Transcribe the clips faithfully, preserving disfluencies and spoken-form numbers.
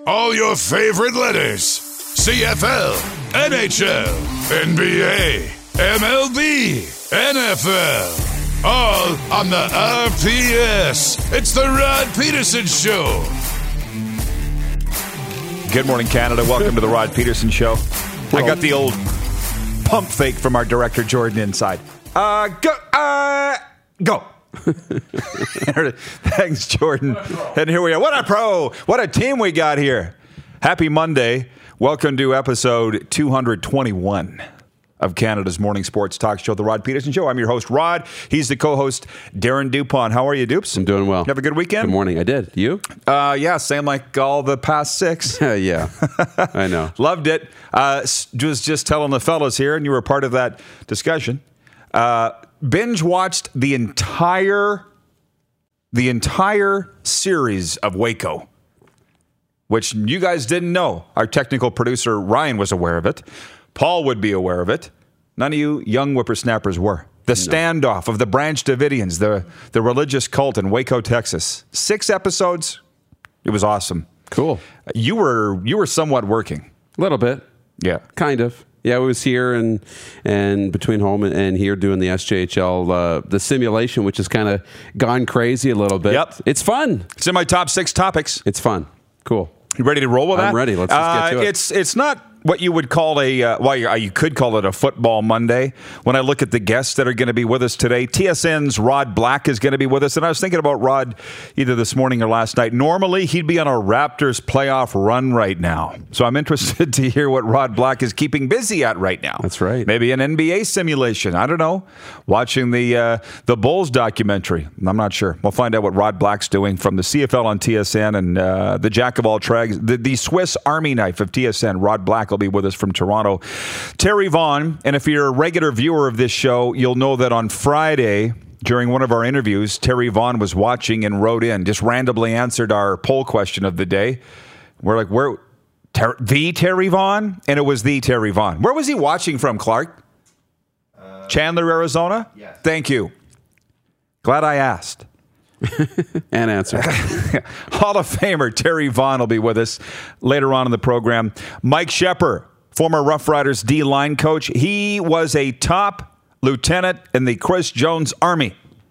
All your favorite letters. C F L, N H L, N B A, M L B, N F L. All on the R P S. It's the Rod Peterson Show. Good morning, Canada. Welcome to the Rod Peterson Show. I got the old pump fake from our director, Jordan, inside. Uh, go. Uh, go. Thanks, Jordan. And here we are. What a pro. What a team we got here. Happy Monday. Welcome to episode two twenty-one of Canada's morning sports talk show, The Rod Peterson Show. I'm your host, Rod. He's the co-host, Darren Dupont. How are you, Dupes? I'm doing well. You have a good weekend? Good morning. I did. You? Uh, yeah, same like all the past six. Yeah, I know. Loved it. Uh, was just telling the fellas here, and you were part of that discussion. Uh, binge watched the entire, the entire series of Waco, which you guys didn't know. Our technical producer, Ryan, was aware of it. Paul would be aware of it. None of you young whippersnappers were. The standoff of the Branch Davidians, the, the religious cult in Waco, Texas. Six episodes. It was awesome. Cool. You were you were somewhat working. A little bit. Yeah. Kind of. Yeah, I was here and and between home and, and here doing the S J H L, uh, the simulation, which has kind of gone crazy a little bit. Yep. It's fun. It's in my top six topics. It's fun. Cool. You ready to roll with that? I'm ready. Let's just get to uh, it. It's, it's not what you would call a, uh, well, you, you could call it a football Monday. When I look at the guests that are going to be with us today, T S N's Rod Black is going to be with us. And I was thinking about Rod either this morning or last night. Normally, he'd be on a Raptors playoff run right now. So I'm interested to hear what Rod Black is keeping busy at right now. That's right. Maybe an N B A simulation. I don't know. Watching the uh, the Bulls documentary. I'm not sure. We'll find out what Rod Black's doing from the C F L on T S N and uh, the Jack of all trades, the, the Swiss Army knife of T S N. Rod Black will be with us from Toronto. Terry Vaughn, and if you're a regular viewer of this show, you'll know that on Friday, during one of our interviews, Terry Vaughn was watching and wrote in, just randomly answered our poll question of the day. We're like, where, ter- the Terry Vaughn? And it was the Terry Vaughn. Where was he watching from, Clark? Uh, Chandler, Arizona? Yes. Thank you. Glad I asked. And answer. Hall of Famer Terry Vaughn will be with us later on in the program. Mike Shepard, former Rough Riders D-line coach. He was a top lieutenant in the Chris Jones Army.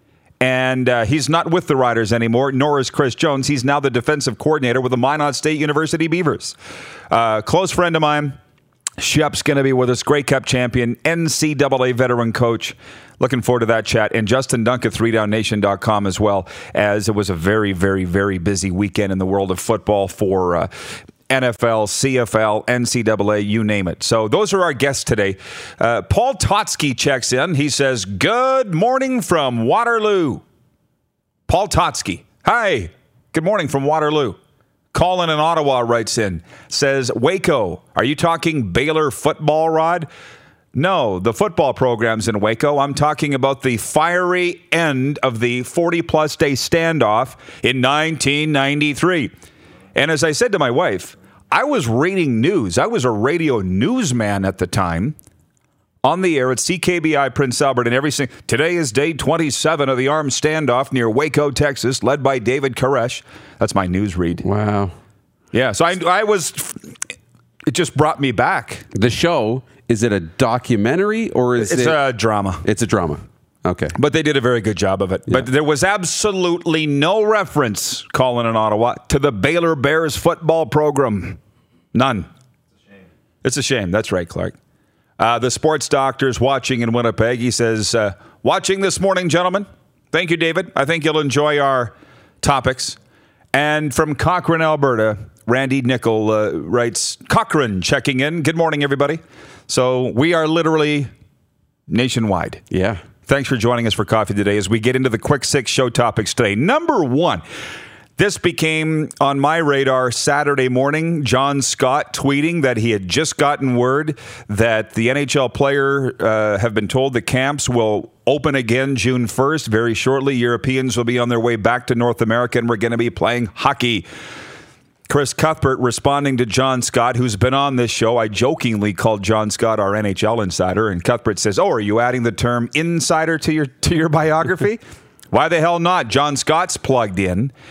And uh, he's not with the Riders anymore, nor is Chris Jones. He's now the defensive coordinator with the Minot State University Beavers. Uh, close friend of mine. Shep's going to be with us, Grey Cup champion, N C double A veteran coach. Looking forward to that chat. And Justin Dunk at three down nation dot com as well, as it was a very, very, very busy weekend in the world of football for uh, N F L, C F L, N C double A, you name it. So those are our guests today. Uh, Paul Totsky checks in. He says, good morning from Waterloo. Paul Totsky. Hi. Good morning from Waterloo. Colin in Ottawa writes in, says, Waco, are you talking Baylor football, Rod? No, the football program's in Waco. I'm talking about the fiery end of the forty-plus day standoff in nineteen ninety-three. And as I said to my wife, I was reading news. I was a radio newsman at the time on the air at C K B I Prince Albert. And every single, today is day twenty-seven of the armed standoff near Waco, Texas, led by David Koresh. That's my news read. Wow. Yeah, so I, I was, it just brought me back. The show, is it a documentary or is it's it? It's a drama. It's a drama. Okay. But they did a very good job of it. Yeah. But there was absolutely no reference, Colin in Ottawa, to the Baylor Bears football program. None. It's a shame. It's a shame. That's right, Clark. Uh, the sports doctor's watching in Winnipeg. He says, uh, watching this morning, gentlemen. Thank you, David. I think you'll enjoy our topics. And from Cochrane, Alberta, Randy Nickel uh, writes, Cochrane checking in. Good morning, everybody. So we are literally nationwide. Yeah. Thanks for joining us for coffee today as we get into the quick six show topics today. Number one, this became on my radar Saturday morning. John Scott tweeting that he had just gotten word that the N H L player uh, have been told the camps will open again June first. Very shortly, Europeans will be on their way back to North America, and we're going to be playing hockey. Chris Cuthbert responding to John Scott, who's been on this show. I jokingly called John Scott our N H L insider, and Cuthbert says, oh, are you adding the term insider to your to your biography? Why the hell not? John Scott's plugged in.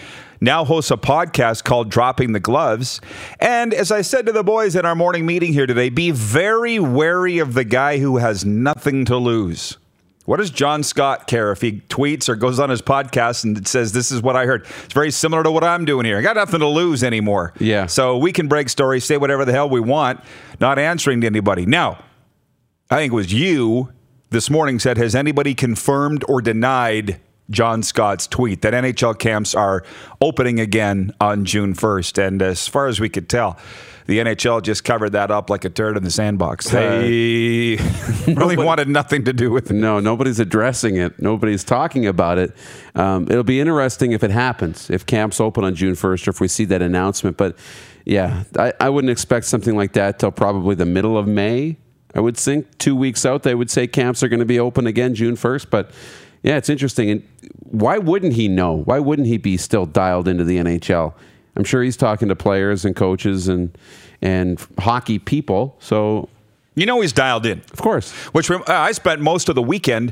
now hosts a podcast called Dropping the Gloves. And as I said to the boys in our morning meeting here today, be very wary of the guy who has nothing to lose. What does John Scott care if he tweets or goes on his podcast and says, this is what I heard? It's very similar to what I'm doing here. I got nothing to lose anymore. Yeah. So we can break stories, say whatever the hell we want, not answering to anybody. Now, I think it was you this morning said, has anybody confirmed or denied John Scott's tweet that N H L camps are opening again on June first? And as far as we could tell, the N H L just covered that up like a turd in the sandbox. They really Nobody, wanted nothing to do with it. No, nobody's addressing it. Nobody's talking about it. Um, it'll be interesting if it happens, if camps open on June first or if we see that announcement. But yeah, I, I wouldn't expect something like that till probably the middle of May. I would think two weeks out, they would say camps are going to be open again June first. But yeah, it's interesting. And why wouldn't he know? Why wouldn't he be still dialed into the N H L? I'm sure he's talking to players and coaches and and hockey people. So, you know, he's dialed in, of course. Which uh, I spent most of the weekend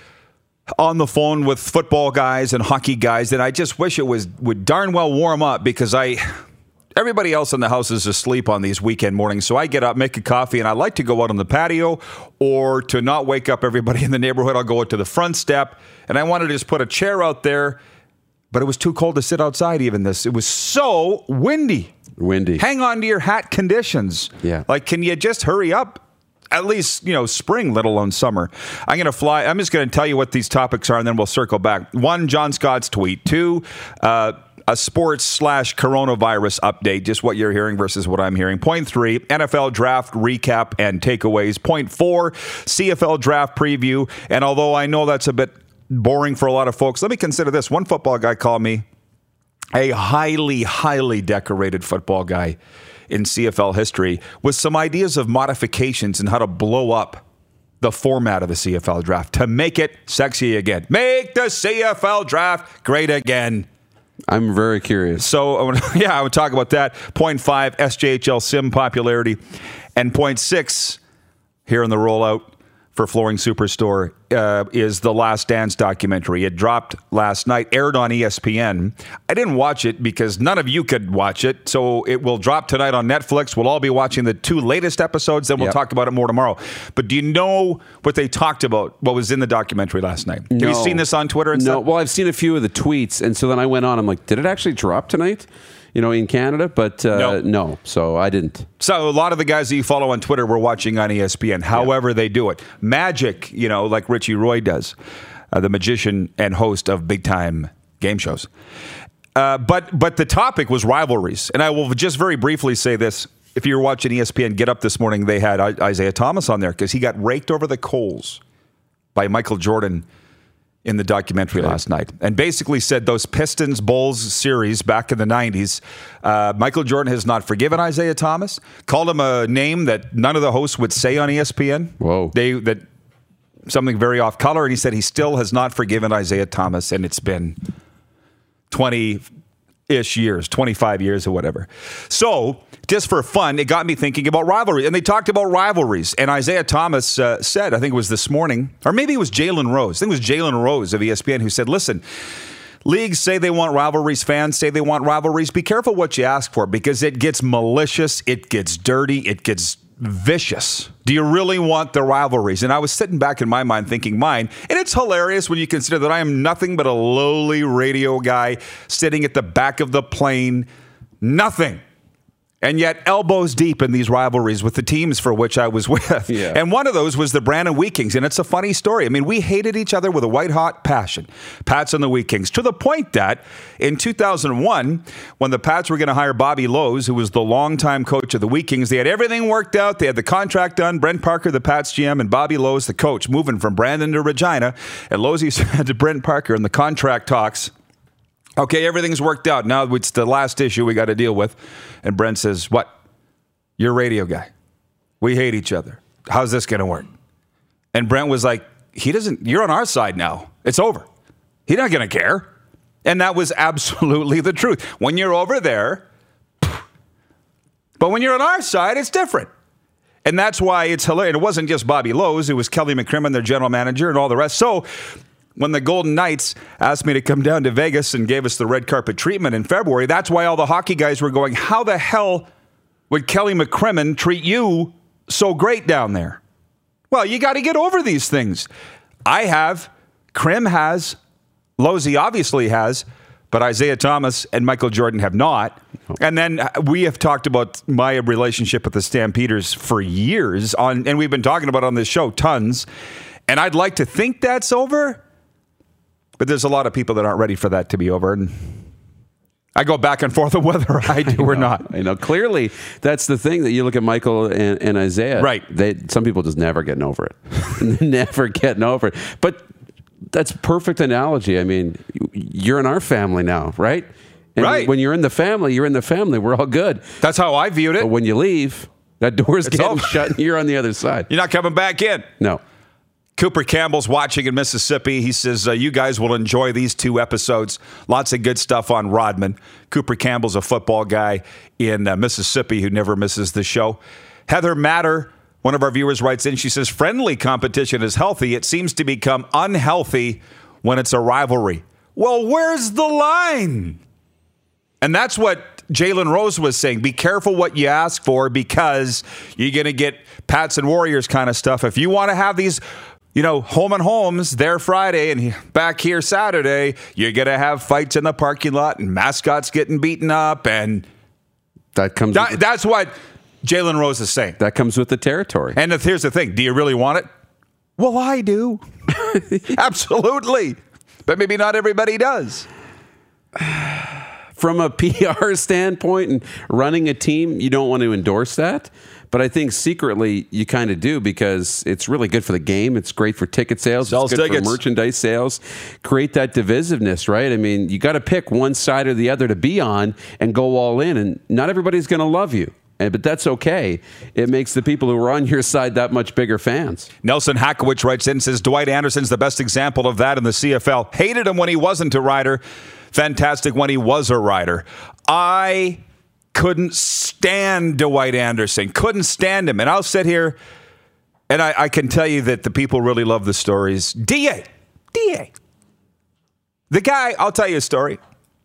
on the phone with football guys and hockey guys, and I just wish it was would darn well warm up because I. Everybody else in the house is asleep on these weekend mornings, so I get up, make a coffee, and I like to go out on the patio, or to not wake up everybody in the neighborhood, I'll go out to the front step, and I wanted to just put a chair out there, but it was too cold to sit outside even this. It was so windy. Windy. Hang on to your hat conditions. Yeah. Like, can you just hurry up? At least, you know, spring, let alone summer. I'm going to fly. I'm just going to tell you what these topics are, and then we'll circle back. One, John Scott's tweet. Two, uh, a sports slash coronavirus update, just what you're hearing versus what I'm hearing. Point three, N F L draft recap and takeaways. Point four, C F L draft preview. And although I know that's a bit boring for a lot of folks, let me consider this. One football guy called me a highly, highly decorated football guy in C F L history with some ideas of modifications and how to blow up the format of the C F L draft to make it sexy again. Make the C F L draft great again. I'm very curious. So, yeah, I would talk about that. Point five, S J H L sim popularity. And point six, here in the rollout for Flooring Superstore, uh, is the Last Dance documentary. It dropped last night, aired on E S P N. I didn't watch it because none of you could watch it. So it will drop tonight on Netflix. We'll all be watching the two latest episodes. Then we'll Yep. talk about it more tomorrow. But do you know what they talked about, what was in the documentary last night? No. Have you seen this on Twitter and No. stuff? Well, I've seen a few of the tweets, and so then I went on. I'm like, did it actually drop tonight? You know, in Canada, but uh, No. no. So I didn't. So a lot of the guys that you follow on Twitter were watching on E S P N. However they do it. Magic, you know, like Richie Roy does, uh, the magician and host of big time game shows. Uh, but but the topic was rivalries. And I will just very briefly say this. If you were watching E S P N Get Up this morning, they had Isaiah Thomas on there because he got raked over the coals by Michael Jordan in the documentary okay. last night, and basically said those Pistons Bulls series back in the nineties, uh, Michael Jordan has not forgiven Isaiah Thomas, called him a name that none of the hosts would say on E S P N. Whoa. They that something very off color, and he said he still has not forgiven Isaiah Thomas, and it's been twenty-ish years, twenty-five years or whatever. So, just for fun, it got me thinking about rivalry. And they talked about rivalries. And Isaiah Thomas uh, said, I think it was this morning, or maybe it was Jalen Rose. I think it was Jalen Rose of E S P N who said, listen, leagues say they want rivalries, fans say they want rivalries. Be careful what you ask for because it gets malicious, it gets dirty, it gets vicious. Do you really want the rivalries? And I was sitting back in my mind thinking mine, and it's hilarious when you consider that I am nothing but a lowly radio guy sitting at the back of the plane, nothing. And yet elbows deep in these rivalries with the teams for which I was with. Yeah. And one of those was the Brandon Wheat Kings. And it's a funny story. I mean, we hated each other with a white-hot passion, Pats and the Wheat Kings, to the point that in two thousand one, when the Pats were going to hire Bobby Lowe's, who was the longtime coach of the Wheat Kings, they had everything worked out. They had the contract done. Brent Parker, the Pats G M, and Bobby Lowe's, the coach, moving from Brandon to Regina. And Lowe's said to Brent Parker in the contract talks, okay, everything's worked out. Now it's the last issue we got to deal with. And Brent says, what? You're a radio guy. We hate each other. How's this going to work? And Brent was like, he doesn't, you're on our side now. It's over. He's not going to care. And that was absolutely the truth. When you're over there, but when you're on our side, it's different. And that's why it's hilarious. It wasn't just Bobby Lowe's. It was Kelly McCrimmon, their general manager, and all the rest. So when the Golden Knights asked me to come down to Vegas and gave us the red carpet treatment in February. That's why all the hockey guys were going, how the hell would Kelly McCrimmon treat you so great down there? Well, you got to get over these things. I have, Krim has, Losey obviously has, but Isaiah Thomas and Michael Jordan have not. And then we have talked about my relationship with the Stampeders for years, on, and we've been talking about it on this show tons. And I'd like to think that's over, but there's a lot of people that aren't ready for that to be over. And I go back and forth on whether I do I know, or not. I know. Clearly, that's the thing that you look at Michael and, and Isaiah. Right. They, some people just never getting over it. Never getting over it. But that's a perfect analogy. I mean, you're in our family now, right? And right. when you're in the family, you're in the family. We're all good. That's how I viewed it. But when you leave, that door's It's getting over. shut and you're on the other side. You're not coming back in. No. Cooper Campbell's watching in Mississippi. He says, uh, you guys will enjoy these two episodes. Lots of good stuff on Rodman. Cooper Campbell's a football guy in uh, Mississippi who never misses the show. Heather Matter, one of our viewers, writes in. She says, friendly competition is healthy. It seems to become unhealthy when it's a rivalry. Well, where's the line? And that's what Jalen Rose was saying. Be careful what you ask for because you're going to get Pats and Warriors kind of stuff. If you want to have these, you know, home and homes there Friday and back here Saturday, you're going to have fights in the parking lot and mascots getting beaten up. And That comes. that, with the, that's what Jalen Rose is saying. that comes with the territory. And if, here's the thing. Do you really want it? Well, I do. Absolutely. But maybe not everybody does. From a P R standpoint and running a team, you don't want to endorse that. But I think secretly you kind of do because it's really good for the game. It's great for ticket sales. Sells it's good tickets. for merchandise sales. Create that divisiveness, right? I mean, you got to pick one side or the other to be on and go all in. And not everybody's going to love you. And, but that's okay. It makes the people who are on your side that much bigger fans. Nelson Hackowicz writes in and says, Dwight Anderson's the best example of that in the C F L. Hated him when he wasn't a Rider. Fantastic when he was a Rider. I couldn't stand Dwight Anderson. Couldn't stand him. And I'll sit here and I, I can tell you that the people really love the stories. D A. D A. The guy, I'll tell you a story.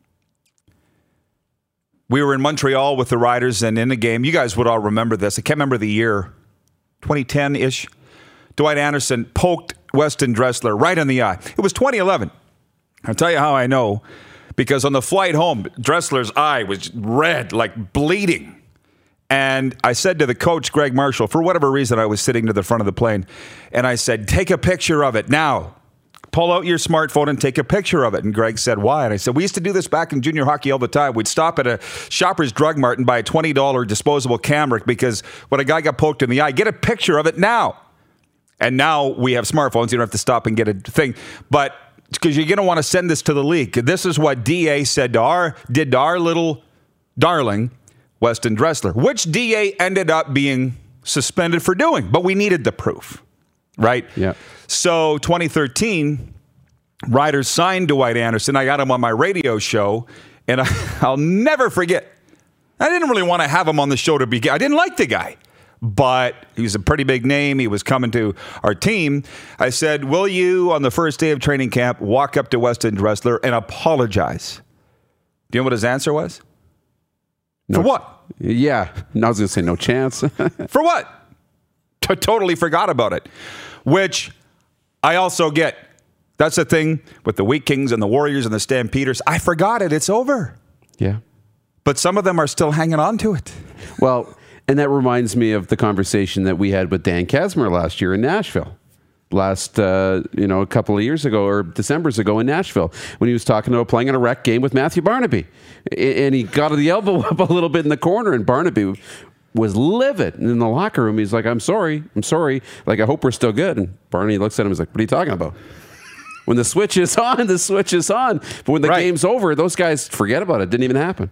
We were in Montreal with the Riders and in the game. You guys would all remember this. I can't remember the year. twenty ten-ish. Dwight Anderson poked Weston Dressler right in the eye. It was twenty eleven. I'll tell you how I know. Because on the flight home, Dressler's eye was red, like bleeding. And I said to the coach, Greg Marshall, for whatever reason, I was sitting to the front of the plane. And I said, take a picture of it now. Pull out your smartphone and take a picture of it. And Greg said, why? And I said, we used to do this back in junior hockey all the time. We'd stop at a Shoppers Drug Mart and buy a twenty dollars disposable camera because when a guy got poked in the eye, get a picture of it now. And now we have smartphones. You don't have to stop and get a thing. But because you're going to want to send this to the league. This is what D A said to our, did to our little darling, Weston Dressler, which D A ended up being suspended for doing. But we needed the proof, right? Yeah. So twenty thirteen, Riders signed Dwight Anderson. I got him on my radio show, and I, I'll never forget. I didn't really want to have him on the show to begin. I didn't like the guy. But he was a pretty big name. He was coming to our team. I said, will you, on the first day of training camp, walk up to Weston Dressler and apologize? Do you know what his answer was? No, For what? Yeah. I was going to say no chance. For what? T- totally forgot about it. Which I also get. That's the thing with the Wheat Kings and the Warriors and the Stampeders. I forgot it. It's over. Yeah. But some of them are still hanging on to it. Well, and that reminds me of the conversation that we had with Dan Kazmir last year in Nashville. Last, uh, you know, a couple of years ago or Decembers ago in Nashville when he was talking about playing in a rec game with Matthew Barnaby. And he got the elbow up a little bit in the corner and Barnaby was livid. And in the locker room, he's like, I'm sorry, I'm sorry. Like, I hope we're still good. And Barney looks at him and is like, what are you talking about? When the switch is on, the switch is on. But when the Right. game's over, those guys forget about it. It didn't even happen.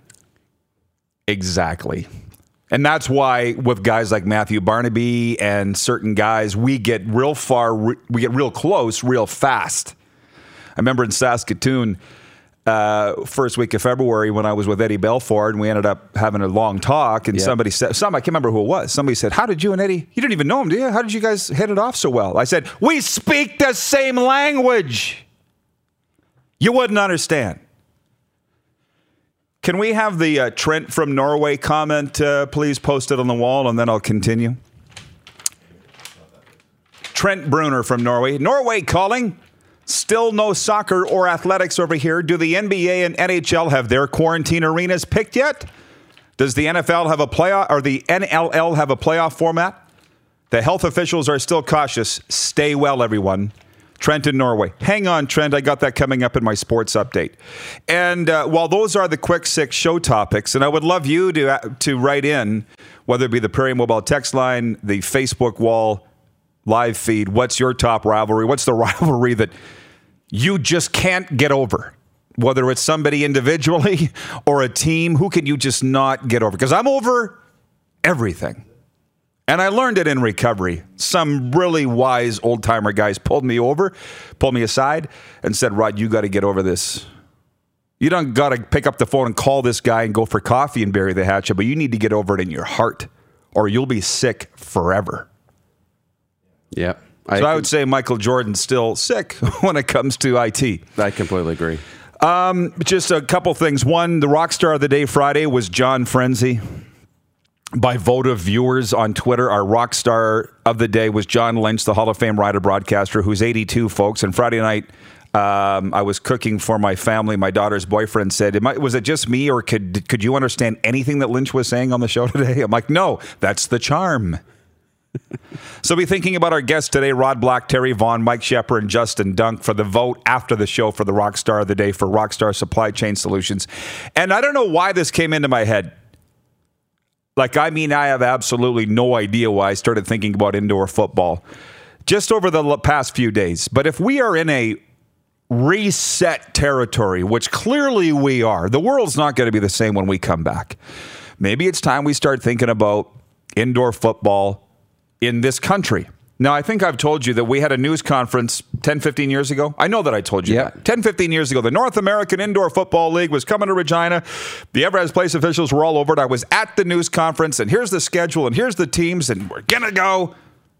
Exactly. And that's why with guys like Matthew Barnaby and certain guys, we get real far, we get real close real fast. I remember in Saskatoon, uh, first week of February when I was with Eddie Belford and we ended up having a long talk and Yeah. somebody said, some, I can't remember who it was. Somebody said, how did you and Eddie, you didn't even know him, do you? How did you guys hit it off so well? I said, we speak the same language. You wouldn't understand. Can we have the uh, Trent from Norway comment, uh, please post it on the wall, and then I'll continue. Trent Bruner from Norway. Norway calling. Still no soccer or athletics over here. Do the N B A and N H L have their quarantine arenas picked yet? Does the N F L have a playoff, or the N L L have a playoff format? The health officials are still cautious. Stay well, everyone. Trent in Norway. Hang on, Trent. I got that coming up in my sports update. And uh, while those are the quick six show topics, and I would love you to uh, to write in, whether it be the Prairie Mobile text line, the Facebook wall, live feed, what's your top rivalry? What's the rivalry that you just can't get over? Whether it's somebody individually or a team, who can you just not get over? Because I'm over everything. And I learned it in recovery. Some really wise old-timer guys pulled me over, pulled me aside, and said, Rod, you got to get over this. You don't got to pick up the phone and call this guy and go for coffee and bury the hatchet, but you need to get over it in your heart, or you'll be sick forever. Yeah. I so I would say Michael Jordan's still sick when it comes to I T. I completely agree. Um, just a couple things. One, the rock star of the day Friday was John Frenzy. By vote of viewers on Twitter, our rock star of the day was John Lynch, the Hall of Fame writer broadcaster, who's eighty-two, folks. And Friday night, um, I was cooking for my family. My daughter's boyfriend said, was it just me, or could could you understand anything that Lynch was saying on the show today? I'm like, no, that's the charm. So be thinking about our guests today, Rod Black, Terry Vaughn, Mike Shepard, and Justin Dunk, for the vote after the show for the rock star of the day for Rockstar Supply Chain Solutions. And I don't know why this came into my head. Like, I mean, I have absolutely no idea why I started thinking about indoor football just over the past few days. But if we are in a reset territory, which clearly we are, the world's not going to be the same when we come back. Maybe it's time we start thinking about indoor football in this country. Now, I think I've told you that we had a news conference ten, fifteen years ago. I know that I told you yeah. that. ten, fifteen years ago, the North American Indoor Football League was coming to Regina. The Everest Place officials were all over it. I was at the news conference, and here's the schedule, and here's the teams, and we're going to go.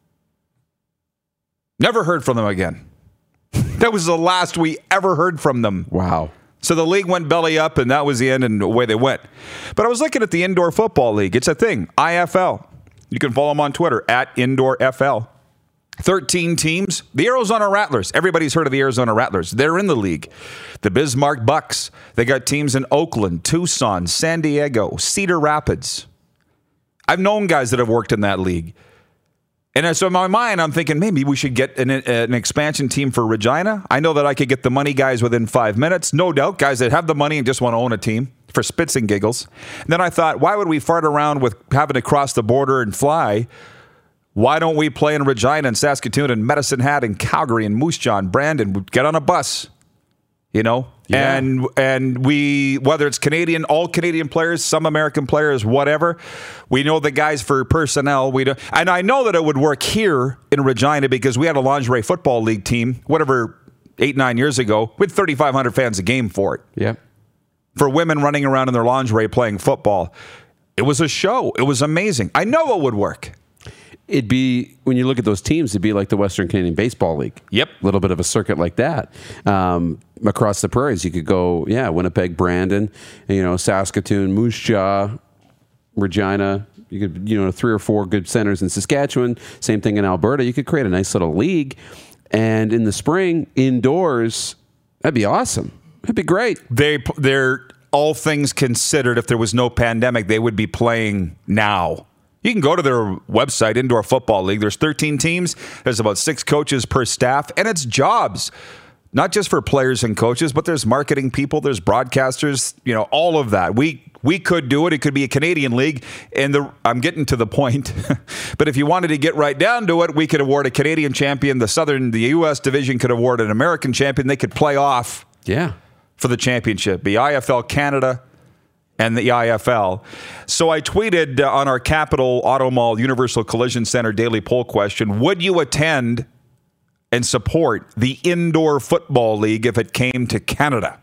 Never heard from them again. That was the last we ever heard from them. Wow. So the league went belly up, and that was the end, and away they went. But I was looking at the Indoor Football League. It's a thing, I F L. You can follow them on Twitter, at Indoor F L. thirteen teams. The Arizona Rattlers. Everybody's heard of the Arizona Rattlers. They're in the league. The Bismarck Bucks. They got teams in Oakland, Tucson, San Diego, Cedar Rapids. I've known guys that have worked in that league. And so in my mind, I'm thinking maybe we should get an, an expansion team for Regina. I know that I could get the money guys within five minutes. No doubt, guys that have the money and just want to own a team for spits and giggles. And then I thought, why would we fart around with having to cross the border and fly? Why don't we play in Regina and Saskatoon and Medicine Hat and Calgary and Moose Jaw and Brandon? Get on a bus, you know? Yeah. And and we, whether it's Canadian, all Canadian players, some American players, whatever, we know the guys for personnel. We do, and I know that it would work here in Regina because we had a lingerie football league team, whatever, eight, nine years ago, with thirty-five hundred fans a game for it. Yeah. For women running around in their lingerie playing football. It was a show. It was amazing. I know it would work. It'd be, when you look at those teams, it'd be like the Western Canadian Baseball League. Yep. A little bit of a circuit like that. Um, across the prairies, you could go, yeah, Winnipeg, Brandon, you know, Saskatoon, Moose Jaw, Regina. You could, you know, three or four good centers in Saskatchewan. Same thing in Alberta. You could create a nice little league. And in the spring, indoors, that'd be awesome. That'd be great. They, they're, all things considered, if there was no pandemic, they would be playing now. You can go to their website, Indoor Football League. There's thirteen teams. There's about six coaches per staff. And it's jobs, not just for players and coaches, but there's marketing people, there's broadcasters, you know, all of that. We we could do it. It could be a Canadian league. And the, I'm getting to the point. But if you wanted to get right down to it, we could award a Canadian champion. The Southern, the U S division could award an American champion. They could play off yeah. for the championship. The I F L Canada and the I F L. So I tweeted uh, on our Capital Auto Mall Universal Collision Center daily poll question, would you attend and support the Indoor Football League if it came to Canada?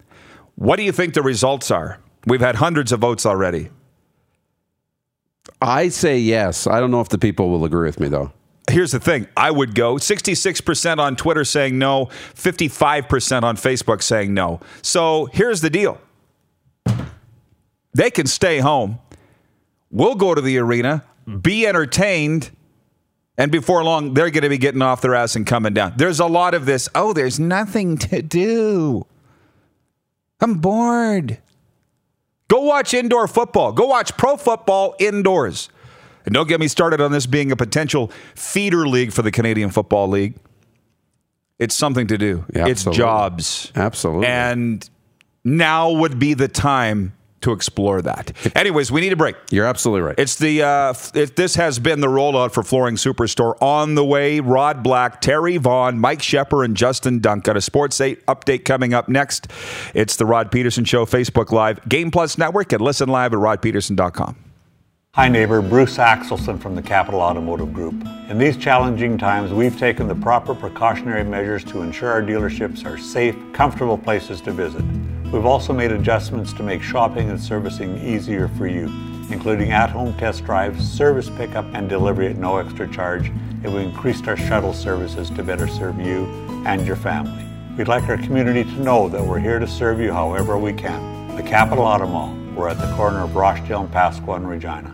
What do you think the results are? We've had hundreds of votes already. I say yes. I don't know if the people will agree with me, though. here's the thing. I would go sixty-six percent on Twitter saying no, fifty-five percent on Facebook saying no. So here's the deal. They can stay home. We'll go to the arena, be entertained, and before long, they're going to be getting off their ass and coming down. There's a lot of this, oh, there's nothing to do. I'm bored. Go watch indoor football. Go watch pro football indoors. And don't get me started on this being a potential feeder league for the Canadian Football League. It's something to do. Yeah, it's absolutely. jobs. Absolutely. And now would be the time to explore that. Anyways, we need a break. You're absolutely right. It's the uh, it, this has been the rollout for Flooring Superstore. On the way, Rod Black, Terry Vaughn, Mike Shepper, and Justin Dunk. Got a Sports eight update coming up next. It's the Rod Peterson Show, Facebook Live, Game Plus Network, and listen live at rod peterson dot com. Hi neighbor, Bruce Axelson from the Capital Automotive Group. In these challenging times, we've taken the proper precautionary measures to ensure our dealerships are safe, comfortable places to visit. We've also made adjustments to make shopping and servicing easier for you, including at-home test drives, service pickup, and delivery at no extra charge, and we increased our shuttle services to better serve you and your family. We'd like our community to know that we're here to serve you however we can. The Capital Auto Mall. We're at the corner of Rochdale and Pasqua and Regina.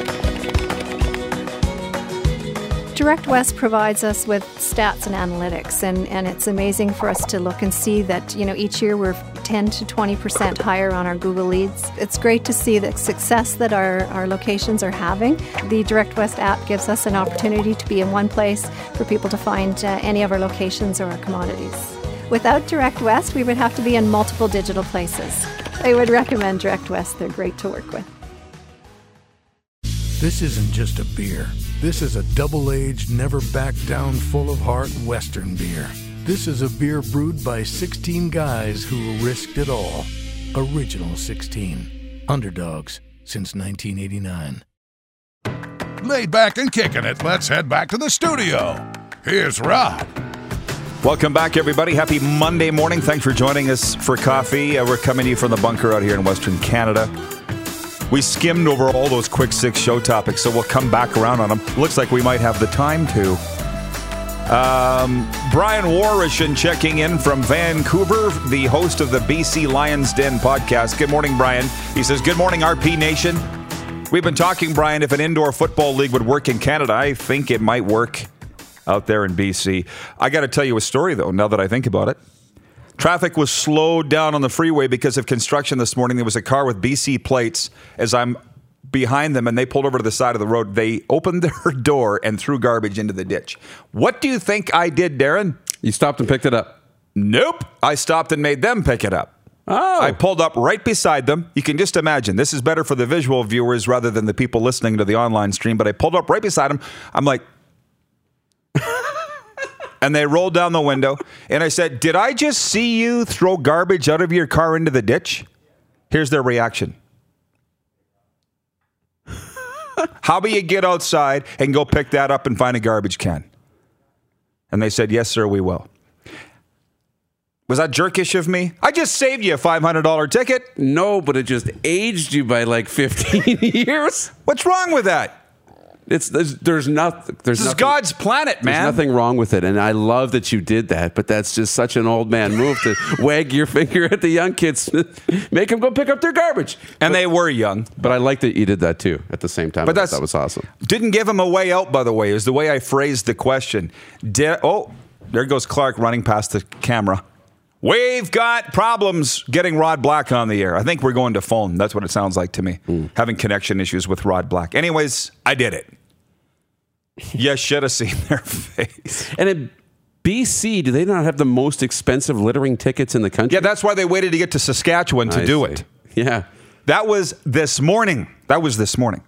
Direct West provides us with stats and analytics, and, and it's amazing for us to look and see that, you know, each year we're ten to twenty percent higher on our Google leads. It's great to see the success that our, our locations are having. The Direct West app gives us an opportunity to be in one place for people to find uh, any of our locations or our commodities. Without Direct West, we would have to be in multiple digital places. I would recommend Direct West. They're great to work with. This isn't just a beer. This is a double-aged, never-back-down, full-of-heart Western beer. This is a beer brewed by sixteen guys who risked it all. Original sixteen. Underdogs since nineteen eighty-nine. Laid back and kicking it, let's head back to the studio. Here's Rod. Welcome back, everybody. Happy Monday morning. Thanks for joining us for coffee. Uh, we're coming to you from the bunker out here in Western Canada. We skimmed over all those quick six show topics, so we'll come back around on them. Looks like we might have the time to. Um, Brian Warishin checking in from Vancouver, the host of the B C Lions Den podcast. Good morning, Brian. He says, good morning, R P Nation. We've been talking, Brian, if an indoor football league would work in Canada. I think it might work out there in B C. I got to tell you a story, though, now that I think about it. Traffic was slowed down on the freeway because of construction this morning. There was a car with B C plates as I'm behind them, and they pulled over to the side of the road. They opened their door and threw garbage into the ditch. What do you think I did, Darren? You stopped and picked it up. Nope. I stopped and made them pick it up. Oh. I pulled up right beside them. You can just imagine. This is better for the visual viewers rather than the people listening to the online stream, but I pulled up right beside them. I'm like... And they rolled down the window, and I said, did I just see you throw garbage out of your car into the ditch? Here's their reaction. How about you get outside and go pick that up and find a garbage can? And they said, yes, sir, we will. Was that jerkish of me? I just saved you a five hundred dollars ticket. No, but it just aged you by like fifteen years. What's wrong with that? It's there's, there's nothing. There's this nothing, is God's planet, man. There's nothing wrong with it, and I love that you did that. But that's just such an old man move to wag your finger at the young kids, make them go pick up their garbage. And but, they were young. But I like that you did that too at the same time. But that's, that was awesome. Didn't give him a way out, by the way, is the way I phrased the question. Did, oh, there goes Clark running past the camera. We've got problems getting Rod Black on the air. I think we're going to phone. That's what it sounds like to me. Mm. Having connection issues with Rod Black. Anyways, I did it. You should have seen their face. And in B C, do they not have the most expensive littering tickets in the country? Yeah, that's why they waited to get to Saskatchewan to I do see. it. Yeah. That was this morning. That was this morning.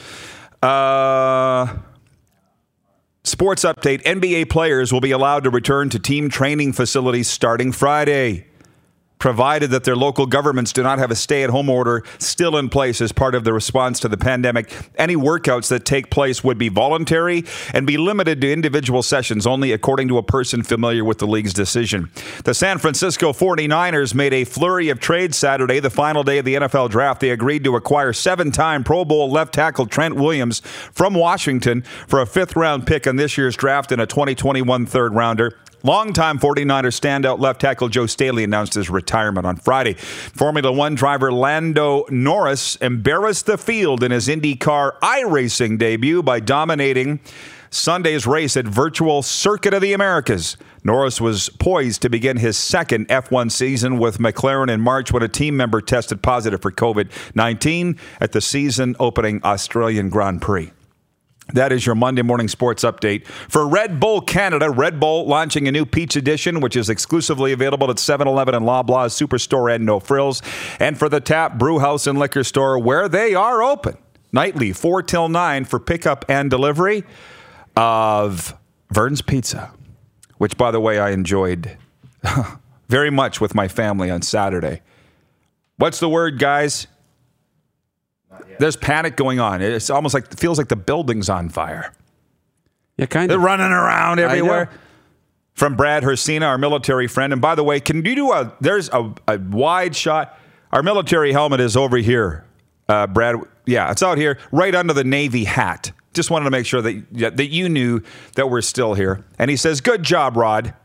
Uh, sports update. N B A players will be allowed to return to team training facilities starting Friday. provided that their local governments do not have a stay-at-home order still in place as part of the response to the pandemic. Any workouts that take place would be voluntary and be limited to individual sessions only, according to a person familiar with the league's decision. The San Francisco forty-niners made a flurry of trades Saturday, the final day of the N F L draft. They agreed to acquire seven-time Pro Bowl left tackle Trent Williams from Washington for a fifth-round pick in this year's draft and a twenty twenty-one third-rounder. Longtime forty-niners standout left tackle Joe Staley announced his retirement on Friday. Formula One driver Lando Norris embarrassed the field in his IndyCar iRacing debut by dominating Sunday's race at virtual Circuit of the Americas. Norris was poised to begin his second F one season with McLaren in March when a team member tested positive for covid nineteen at the season-opening Australian Grand Prix. That is your Monday morning sports update. For Red Bull Canada, Red Bull launching a new Peach Edition, which is exclusively available at seven eleven and Loblaws Superstore and No Frills. And for the Tap Brew House and Liquor Store, where they are open nightly, four till nine for pickup and delivery of Vern's Pizza, which, by the way, I enjoyed very much with my family on Saturday. What's the word, guys? There's panic going on. It's almost like, it feels like the building's on fire. Yeah, kind They're of. running around everywhere. From Brad Hersina, our military friend. And by the way, can you do a, there's a, a wide shot. Our military helmet is over here, uh, Brad. Yeah, it's out here, right under the Navy hat. Just wanted to make sure that, that you knew that we're still here. And he says, good job, Rod.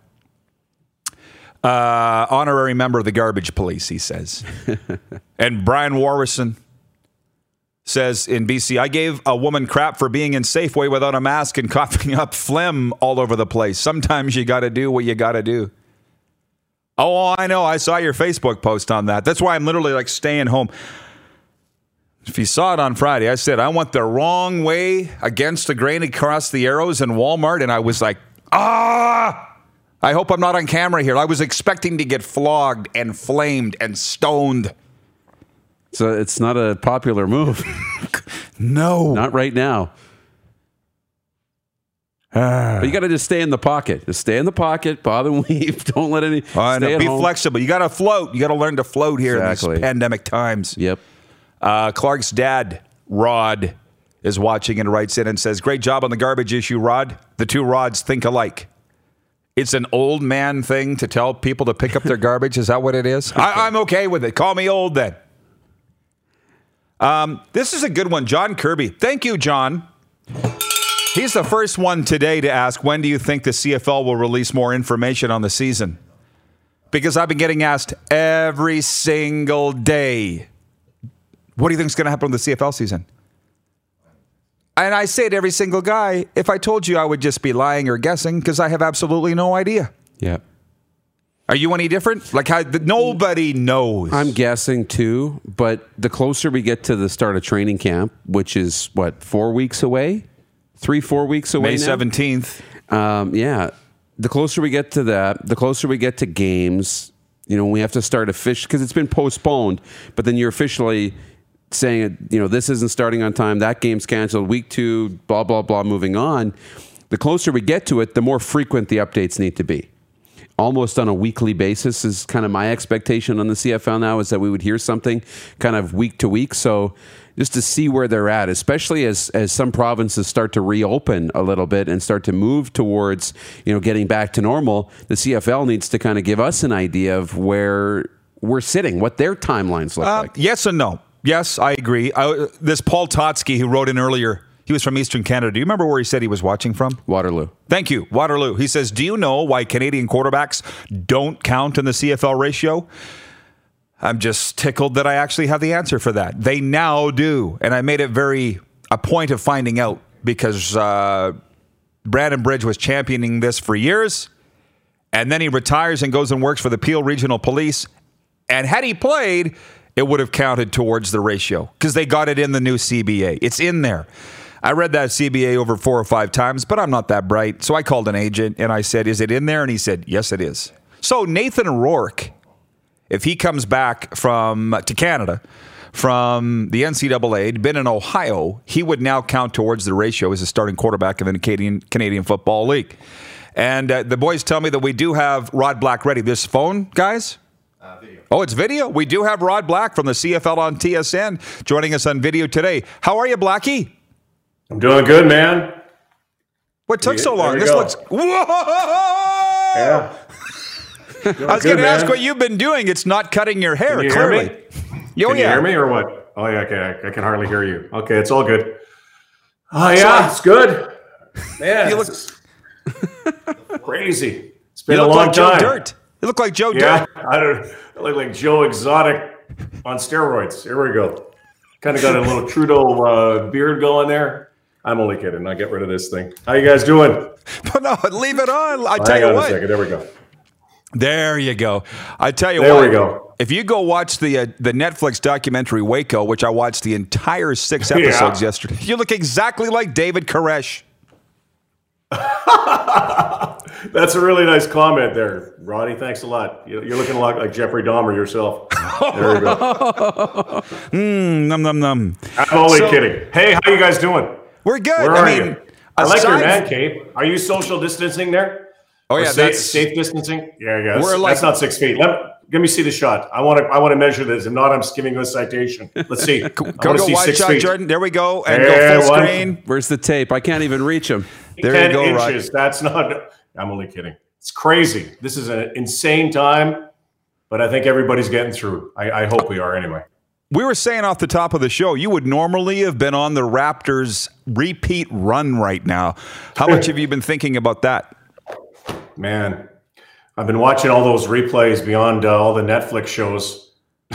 Uh, honorary member of the garbage police, he says. And Brian Warrison says in B C, I gave a woman crap for being in Safeway without a mask and coughing up phlegm all over the place. Sometimes you got to do what you got to do. Oh, I know. I saw your Facebook post on that. That's why I'm literally like staying home. If you saw it on Friday, I said, I went the wrong way against the grain across the arrows in Walmart. And I was like, ah, I hope I'm not on camera here. I was expecting to get flogged and flamed and stoned. So it's not a popular move. No. Not right now. But you got to just stay in the pocket. Just stay in the pocket, bob and weave. Don't let any. Uh, stay no, at be home. flexible. You got to float. You got to learn to float here Exactly. in these pandemic times. Yep. Uh, Clark's dad, Rod, is watching and writes in and says, great job on the garbage issue, Rod. The two Rods think alike. It's an old man thing to tell people to pick up their garbage. Is that what it is? I, I'm okay with it. Call me old then. Um, this is a good one. John Kirby. Thank you, John. He's the first one today to ask, when do you think the C F L will release more information on the season? Because I've been getting asked every single day, what do you think is going to happen with the C F L season? And I say to every single guy, if I told you, I would just be lying or guessing because I have absolutely no idea. Yeah. Are you any different? Like how nobody knows. I'm guessing too, but the closer we get to the start of training camp, which is what, four weeks away? Three, four weeks away May now? seventeenth. Um, yeah. The closer we get to that, the closer we get to games, you know, we have to start official because it's been postponed, but then you're officially saying, you know, this isn't starting on time, that game's canceled, week two, blah, blah, blah, moving on. The closer we get to it, the more frequent the updates need to be. Almost on a weekly basis is kind of my expectation on the C F L now, is that we would hear something kind of week to week. So just to see where they're at, especially as, as some provinces start to reopen a little bit and start to move towards, you know, getting back to normal, the C F L needs to kind of give us an idea of where we're sitting, what their timelines look Uh, like. yes and no. Yes, I agree. I, this Paul Totsky who wrote in earlier, he was from Eastern Canada. Do you remember where he said he was watching from? Waterloo. Thank you, Waterloo. He says, do you know why Canadian quarterbacks don't count in the C F L ratio? I'm just tickled that I actually have the answer for that. They now do. And I made it very a point of finding out because uh, Brandon Bridge was championing this for years. And then he retires and goes and works for the Peel Regional Police. And had he played, it would have counted towards the ratio because they got it in the new C B A. It's in there. I read that C B A over four or five times, but I'm not that bright. So I called an agent and I said, is it in there? And he said, yes, it is. So Nathan Rourke, if he comes back from to Canada from the N C double A, been in Ohio, he would now count towards the ratio as a starting quarterback of the Canadian, Canadian Football League. And uh, the boys tell me that we do have Rod Black ready. This phone, guys, Oh, it's video. We do have Rod Black from the C F L on T S N joining us on video today. How are you, Blackie? I'm doing good, man. What took so long? This go. looks. Whoa! Yeah. I was going to ask what you've been doing. It's not cutting your hair, Can you clearly. hear me? Oh, Can you yeah. hear me or what? Oh, yeah, okay. I, I can hardly hear you. Okay, it's all good. Oh, yeah, it's good. Man, You look- it's crazy. It's been You a look long like time. Joe Dirt. You look like Joe Yeah, Dirt. I don't. I look like Joe Exotic on steroids. Here we go. Kind of got a little Trudeau uh, beard going there. I'm only kidding. I get rid of this thing. How you guys doing? But no, leave it on. I Oh, tell hang you on what. a second. There we go. There you go. I tell you There what. we go. If you go watch the uh, the Netflix documentary Waco, which I watched the entire six Yeah. episodes yesterday, you look exactly like David Koresh. That's a really nice comment there, Roddy. Thanks a lot. You- You're looking a lot like Jeffrey Dahmer yourself. There you go. Mm, num num num. I'm only So- kidding. Hey, how you guys doing? We're good. Where I are mean, you? I like your aside- man cave. Are you social distancing there? Oh Or yeah, safe, that's safe distancing. Yeah, yeah. That's, We're like- that's not six feet. Let, let me see the shot. I want to. I want to measure this. If not, I'm just giving you a citation. Let's see. I Go, want go to see wide six shot, feet. Jordan. There we go. And Yeah, go full one- screen. Where's the tape? I can't even reach him. There Ten you go, Rod. inches. That's not. I'm only kidding. It's crazy. This is an insane time, but I think everybody's getting through. I, I hope we are anyway. We were saying off the top of the show, you would normally have been on the Raptors' repeat run right now. How much have you been thinking about that? Man, I've been watching all those replays beyond uh, all the Netflix shows,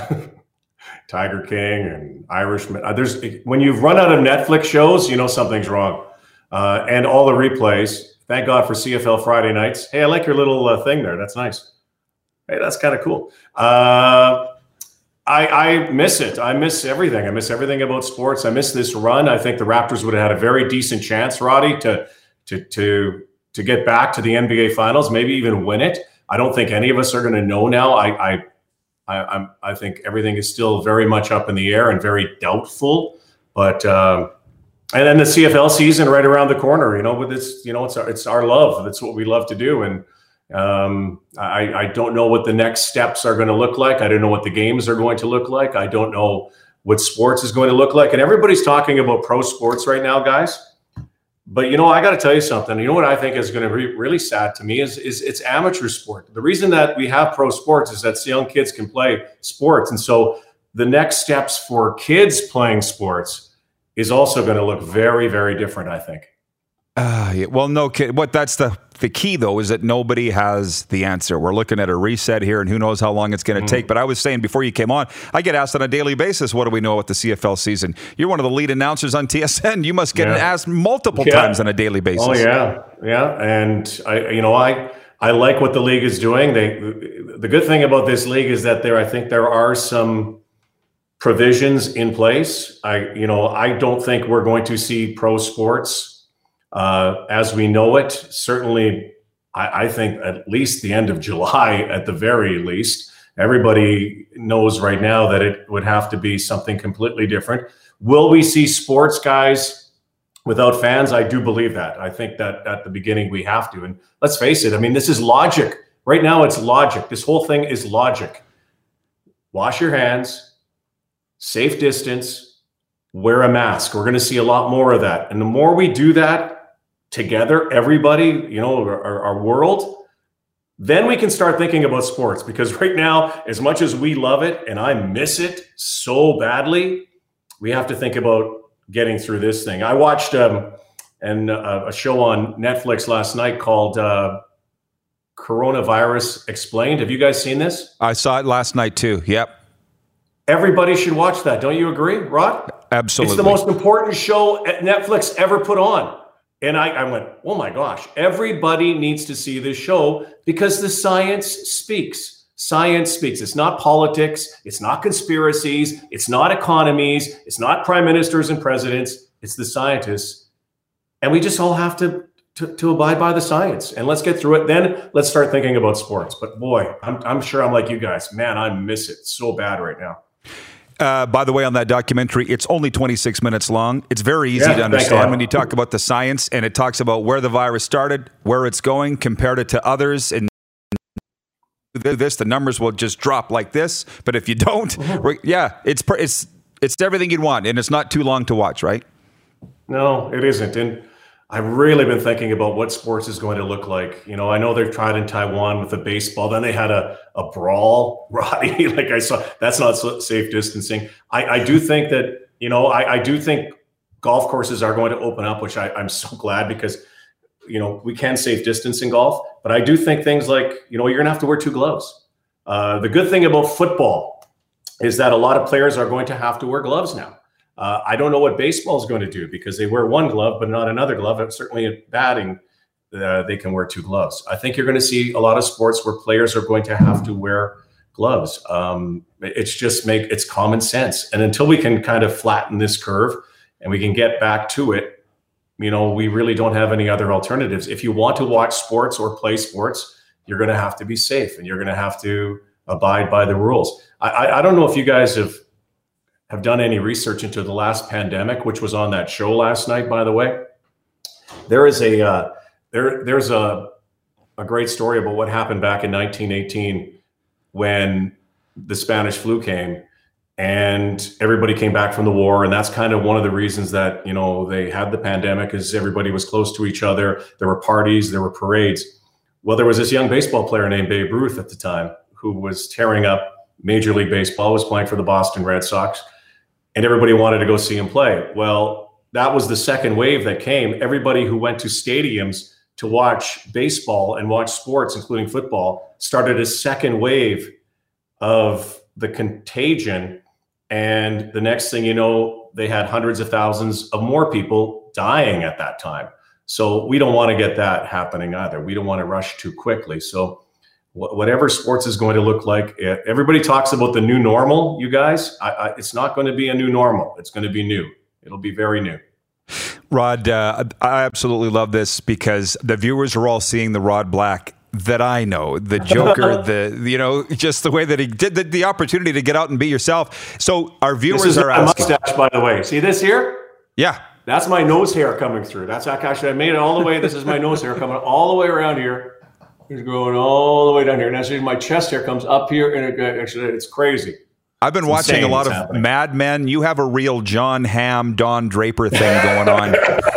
Tiger King and Irishman. Uh, there's when you've run out of Netflix shows, you know something's wrong. Uh, and all the replays. Thank God for C F L Friday nights. Hey, I like your little uh, thing there. That's nice. Hey, that's kind of cool. Uh, I, I miss it. I miss everything. I miss everything about sports. I miss this run. I think the Raptors would have had a very decent chance, Roddy, to to to to get back to the N B A Finals, maybe even win it. I don't think any of us are going to know now. I I I, I'm, I think everything is still very much up in the air and very doubtful. But um, and then the C F L season right around the corner. You know, with this, you know, it's our, it's our love. That's what we love to do. And um, I, I don't know what the next steps are going to look like. I don't know what the games are going to look like. I don't know what sports is going to look like. And everybody's talking about pro sports right now, guys. But, you know, I got to tell you something. You know what I think is going to be really sad to me is, is it's amateur sport. The reason that we have pro sports is that young kids can play sports. And so the next steps for kids playing sports is also going to look very, very different, I think. Uh, yeah, well, no kid. What that's the the key though is that nobody has the answer. We're looking at a reset here, and who knows how long it's going to mm. take. But I was saying before you came on, I get asked on a daily basis, "What do we know about the C F L season?" You're one of the lead announcers on T S N. You must get yeah. asked multiple yeah. times on a daily basis. Oh yeah, yeah. And I, you know, I I like what the league is doing. They the good thing about this league is that there, I think there are some provisions in place. I, you know, I don't think we're going to see pro sports Uh, as we know it. Certainly, I, I think at least the end of July, at the very least. Everybody knows right now that it would have to be something completely different. Will we see sports, guys, without fans? I do believe that. I think that at the beginning we have to. And let's face it, I mean, this is logic. Right now it's logic. This whole thing is logic. Wash your hands, safe distance, wear a mask. We're going to see a lot more of that. And the more we do that, together, everybody, you know, our, our world, then we can start thinking about sports. Because right now, as much as we love it, and I miss it so badly, we have to think about getting through this thing. I watched um, an, uh, a show on Netflix last night called uh, Coronavirus Explained. Have you guys seen this? I saw it last night too. Yep. Everybody should watch that. Don't you agree, Rod? Absolutely. It's the most important show Netflix ever put on. And I, I went, oh my gosh, everybody needs to see this show because the science speaks. Science speaks. It's not politics. It's not conspiracies. It's not economies. It's not prime ministers and presidents. It's the scientists. And we just all have to, to, to abide by the science. And let's get through it. Then let's start thinking about sports. But boy, I'm, I'm sure I'm like you guys. Man, I miss it so bad right now. Uh, by the way, on that documentary, it's only twenty-six minutes long. It's very easy yeah, to understand when you talk about the science, and it talks about where the virus started, where it's going, compared it to others, and this, the numbers will just drop like this. But if you don't, yeah, it's it's it's everything you'd want, and it's not too long to watch, right? No, it isn't. And I've really been thinking about what sports is going to look like. You know, I know they've tried in Taiwan with the baseball. Then they had a, a brawl, Roddy. Like I saw, that's not safe distancing. I, I do think that, you know, I, I do think golf courses are going to open up, which I, I'm so glad because, you know, we can safe distance in golf. But I do think things like, you know, you're going to have to wear two gloves. Uh, the good thing about football is that a lot of players are going to have to wear gloves now. Uh, I don't know what baseball is going to do because they wear one glove, but not another glove. And certainly at batting, uh, they can wear two gloves. I think you're going to see a lot of sports where players are going to have to wear gloves. Um, it's just make it's common sense. And until we can kind of flatten this curve and we can get back to it, you know, we really don't have any other alternatives. If you want to watch sports or play sports, you're going to have to be safe and you're going to have to abide by the rules. I, I, I don't know if you guys have have done any research into the last pandemic, which was on that show last night, by the way. There is a uh, there there's a a great story about what happened back in nineteen eighteen when the Spanish flu came and everybody came back from the war. And that's kind of one of the reasons that, you know, they had the pandemic is everybody was close to each other. There were parties, there were parades. Well, there was this young baseball player named Babe Ruth at the time who was tearing up Major League Baseball, was playing for the Boston Red Sox. And everybody wanted to go see him play. Well, that was the second wave that came. Everybody who went to stadiums to watch baseball and watch sports, including football, started a second wave of the contagion. And the next thing you know, they had hundreds of thousands of more people dying at that time. So we don't want to get that happening either. We don't want to rush too quickly. So whatever sports is going to look like, everybody talks about the new normal, you guys. I, I, it's not going to be a new normal. It's going to be new. It'll be very new. Rod, uh, I absolutely love this because the viewers are all seeing the Rod Black that I know, the Joker, the, you know, just the way that he did the, the opportunity to get out and be yourself. So our viewers this is are a asking. Mustache, by the way. See this here? Yeah. That's my nose hair coming through. That's actually, I made it all the way. This is my nose hair coming all the way around here. It's going all the way down here. And actually my chest hair comes up here and it, actually it's crazy. I've been it's watching insane a lot of happening. Mad Men. You have a real John Hamm, Don Draper thing going on.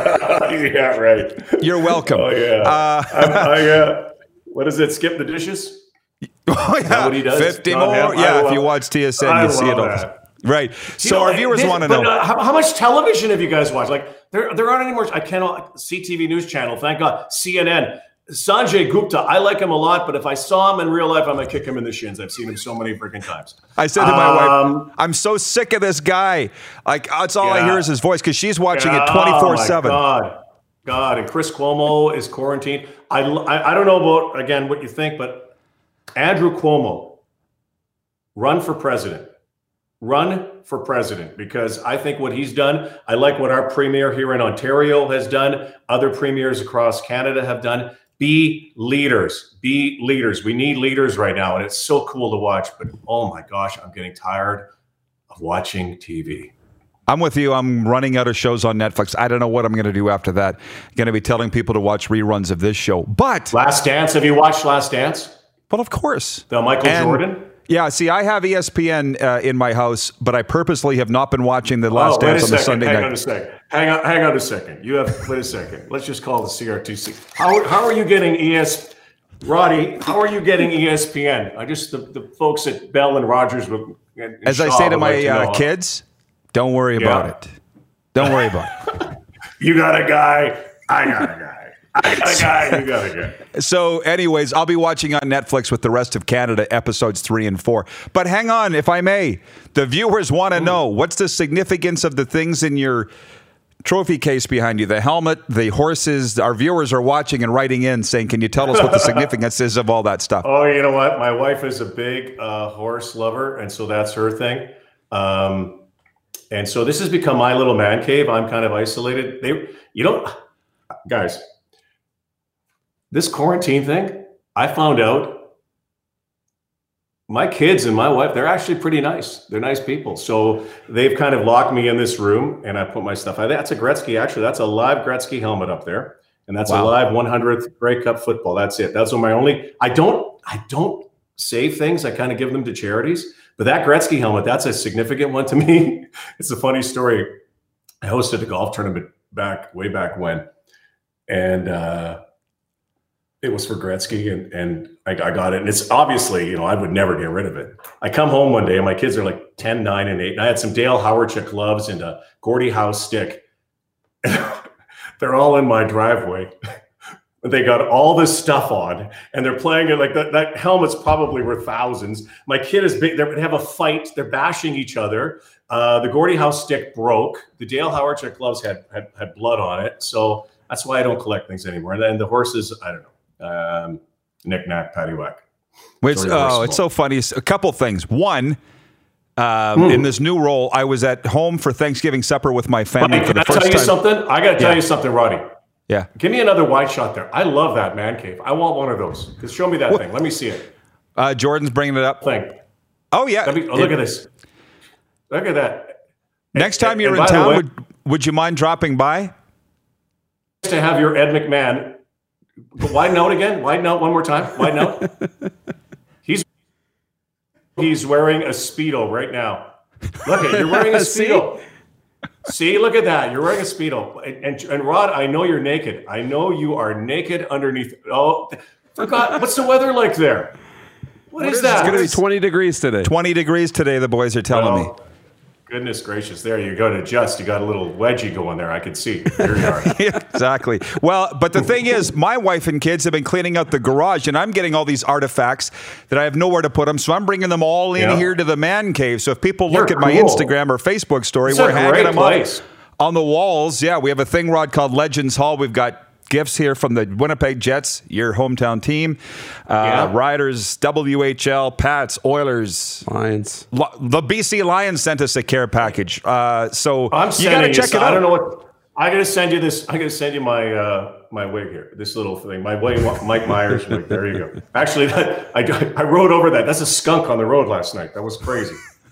Yeah, right. You're welcome. Oh, yeah. Uh, I, uh, what is it? Skip the dishes? Oh, yeah. What he does? fifty John more. Hamm? Yeah, love, if you watch T S N, I you see it all. that. Right. You so know, our viewers this, want to but, know. Uh, how, how much television have you guys watched? Like, there, there aren't any more. I cannot. C T V News Channel, thank God. C N N. Sanjay Gupta, I like him a lot, but if I saw him in real life, I'm going to kick him in the shins. I've seen him so many freaking times. I said to my um, wife, I'm so sick of this guy. Like, that's all yeah. I hear is his voice because she's watching yeah, it twenty-four seven. Oh, my God. God. And Chris Cuomo is quarantined. I, I, I don't know about, again, what you think, but Andrew Cuomo, run for president. Run for president because I think what he's done, I like what our premier here in Ontario has done, other premiers across Canada have done. Be leaders. Be leaders. We need leaders right now, and it's so cool to watch. But oh my gosh, I'm getting tired of watching T V. I'm with you. I'm running out of shows on Netflix. I don't know what I'm going to do after that. Going to be telling people to watch reruns of this show. But Last Dance. Have you watched Last Dance? Well, of course. The Michael And, Jordan. Yeah. See, I have E S P N uh, in my house, but I purposely have not been watching the Last oh, wait Dance a on the second. Sunday hang night. on a second. Hang on. Hang on a second. You have. Wait a second. Let's just call the C R T C. How how are you getting E S? Roddy, how are you getting E S P N? I just the, the folks at Bell and Rogers would. And As Shaw I say to would my like to uh, know. kids, don't worry Yeah. about it. Don't worry about it. You got a guy. I got a guy. I got a guy. You got a guy. So, anyways, I'll be watching on Netflix with the rest of Canada episodes three and four. But hang on, if I may, the viewers want to know what's the significance of the things in your trophy case behind you, the helmet, the horses. Our viewers are watching and writing in saying, can you tell us what the significance is of all that stuff? Oh, you know what? My wife is a big uh, horse lover, and so that's her thing. Um, and so this has become my little man cave. I'm kind of isolated. They, you know, guys, this quarantine thing, I found out my kids and my wife, they're actually pretty nice. They're nice people. So they've kind of locked me in this room and I put my stuff. That's a Gretzky, actually. That's a live Gretzky helmet up there. And that's Wow. a live one hundredth Grey Cup football. That's it. That's my only, I don't, I don't save things. I kind of give them to charities. But that Gretzky helmet, that's a significant one to me. It's a funny story. I hosted a golf tournament back way back when, and uh, it was for Gretzky, and, and I, I got it. And it's obviously, you know, I would never get rid of it. I come home one day, and my kids are like ten, nine, and eight. And I had some Dale Howardchuk gloves and a Gordie Howe stick. They're all in my driveway. They got all this stuff on, and they're playing it like that. That helmet's probably worth thousands. My kid is big. They have a fight. They're bashing each other. Uh, the Gordie Howe stick broke. The Dale Howardchuk gloves had, had had blood on it. So that's why I don't collect things anymore. And then the horses, I don't know. Um, knick knack, paddywhack. It's, oh, it's so funny. A couple things. One. Um, hmm. In this new role, I was at home for Thanksgiving supper with my family Buddy, for the can first I tell you time. something? I got to tell Yeah. you something, Roddy. Yeah. Give me another wide shot there. I love that man cave. I want one of those. Just show me that What? thing. Let me see it. Uh, Jordan's bringing it up. Thing. Oh, yeah. Me, oh, look at this. Look at that. Next And- time you're and in by the town, way, would, would you mind dropping by? to have your Ed McMahon. Widen out again. Widen out one more time. Widen out. He's he's wearing a Speedo right now. Look at you're wearing a Speedo. See, look at that. You're wearing a Speedo. And, and, and Rod, I know you're naked. I know you are naked underneath. Oh, forgot. What's the weather like there? What, what is, is that? It's going to be twenty degrees today. twenty degrees today, the boys are telling oh, me. Goodness gracious. There you go to adjust. You got a little wedgie going there. I could see. There you are. Exactly. Well, but the thing is, my wife and kids have been cleaning out the garage, and I'm getting all these artifacts that I have nowhere to put them. So I'm bringing them all in Yeah. here to the man cave. So if people look You're at my cool. Instagram or Facebook story, It's we're a hanging great them place. up on the walls. Yeah, we have a thing, Rod, called Legends Hall. We've got gifts here from the Winnipeg Jets, your hometown team, uh, Yeah. Riders, W H L, Pats, Oilers. Lions. Lo- The B C Lions sent us a care package. Uh, so I'm you got to sending check you. it out. I don't know what. I gotta send you this. I gotta send you my uh, my wig here. This little thing. My Wayne, Mike Myers wig. There you go. Actually, that, I I rode over that. That's a skunk on the road last night. That was crazy.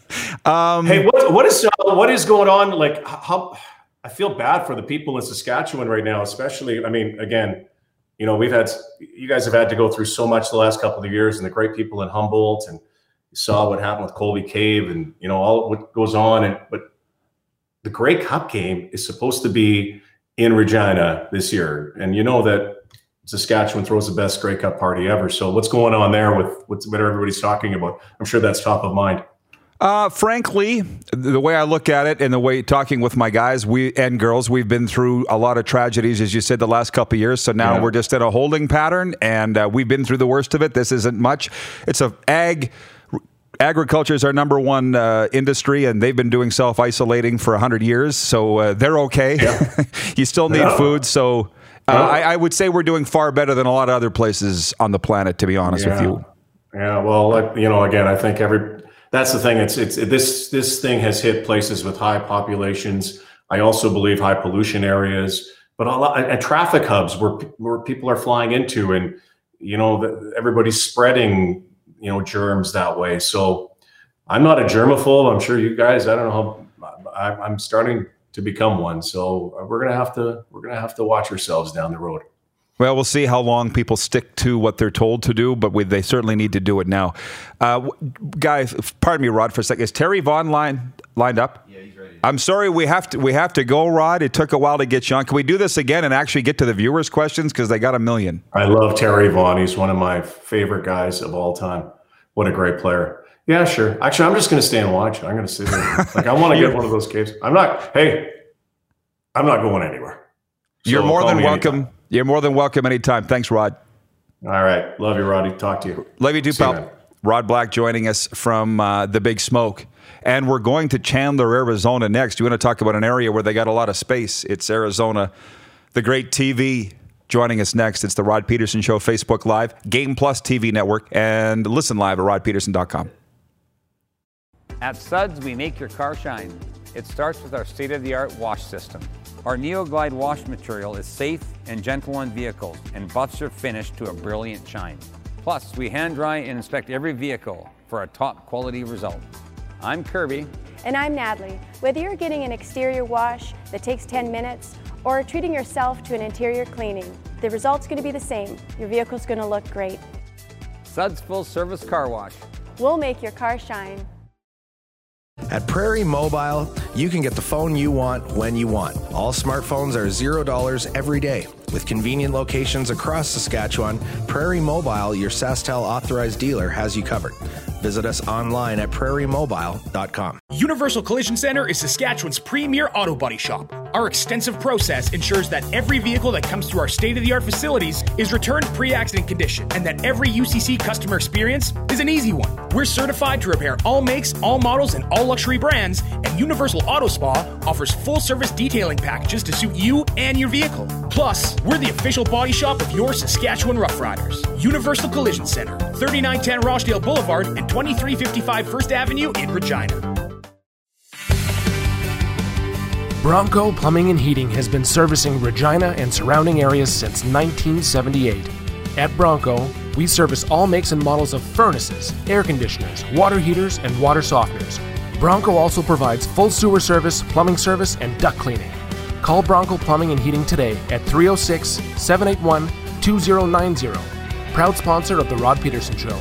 Um, hey, what what is uh, what is going on? Like, how I feel bad for the people in Saskatchewan right now, especially. I mean, again, you know, we've had you guys have had to go through so much the last couple of years, and the great people in Humboldt, and you saw what happened with Colby Cave, and you know all what goes on, and but. The Grey Cup game is supposed to be in Regina this year. And you know that Saskatchewan throws the best Grey Cup party ever. So what's going on there with what's, what everybody's talking about? I'm sure that's top of mind. Uh, frankly, the way I look at it and the way talking with my guys we and girls, we've been through a lot of tragedies, as you said, the last couple of years. So now Yeah. we're just in a holding pattern, and uh, we've been through the worst of it. This isn't much. It's a ag... Agriculture is our number one uh, industry, and they've been doing self-isolating for one hundred years, so uh, they're okay. Yeah. You still need Yeah. food, so uh, Yeah. I, I would say we're doing far better than a lot of other places on the planet, to be honest yeah. with you. Yeah, well, like, you know, again, I think every that's the thing. It's it's this this thing has hit places with high populations. I also believe high pollution areas, but a lot and traffic hubs where where people are flying into, and you know, the, everybody's spreading. You know, germs that way. So I'm not a germaphobe. I'm sure you guys, I don't know how I, I'm starting to become one. So we're going to have to, we're going to have to watch ourselves down the road. Well, we'll see how long people stick to what they're told to do, but we, they certainly need to do it now. Uh, guys, pardon me, Rod, for a second. Is Terry Vaughn line, lined up? Yeah, he's ready. I'm sorry, we have to we have to go, Rod. It took a while to get you on. Can we do this again and actually get to the viewers' questions? Because they got a million. I love Terry Vaughn. He's one of my favorite guys of all time. What a great player. Yeah, sure. Actually, I'm just going to stay and watch. I'm going to sit there. Like, I want to get one of those caves. I'm not, hey, I'm not going anywhere. So You're more call than me welcome. anytime. You're more than welcome anytime. Thanks, Rod. All right. Love you, Roddy. Talk to you. Love you too, See you, pal. man. Rod Black joining us from uh, the Big Smoke. And we're going to Chandler, Arizona next. You want to talk about an area where they got a lot of space. It's Arizona. The great T V joining us next. It's the Rod Peterson Show, Facebook Live, Game Plus T V network, and listen live at rod peterson dot com. At Suds, we make your car shine. It starts with our state-of-the-art wash system. Our NeoGlide wash material is safe and gentle on vehicles and buffs your finish to a brilliant shine. Plus, we hand dry and inspect every vehicle for a top quality result. I'm Kirby. And I'm Natalie. Whether you're getting an exterior wash that takes ten minutes or treating yourself to an interior cleaning, the result's going to be the same. Your vehicle's going to look great. Suds Full Service Car Wash. We'll make your car shine. At Prairie Mobile, you can get the phone you want when you want. All smartphones are zero dollars every day. With convenient locations across Saskatchewan, Prairie Mobile, your SaskTel authorized dealer, has you covered. Visit us online at prairie mobile dot com. Universal Collision Center is Saskatchewan's premier auto body shop. Our extensive process ensures that every vehicle that comes through our state-of-the-art facilities is returned pre-accident condition, and that every U C C customer experience is an easy one. We're certified to repair all makes, all models, and all luxury brands, and Universal Auto Spa offers full-service detailing packages to suit you and your vehicle. Plus, we're the official body shop of your Saskatchewan Rough Riders. Universal Collision Center, thirty-nine ten Rochdale Boulevard and twenty-three fifty-five First Avenue in Regina. Bronco Plumbing and Heating has been servicing Regina and surrounding areas since nineteen seventy-eight. At Bronco, we service all makes and models of furnaces, air conditioners, water heaters, and water softeners. Bronco also provides full sewer service, plumbing service, and duct cleaning. Call Bronco Plumbing and Heating today at three oh six, seven eight one, two oh nine oh. Proud sponsor of The Rod Peterson Show.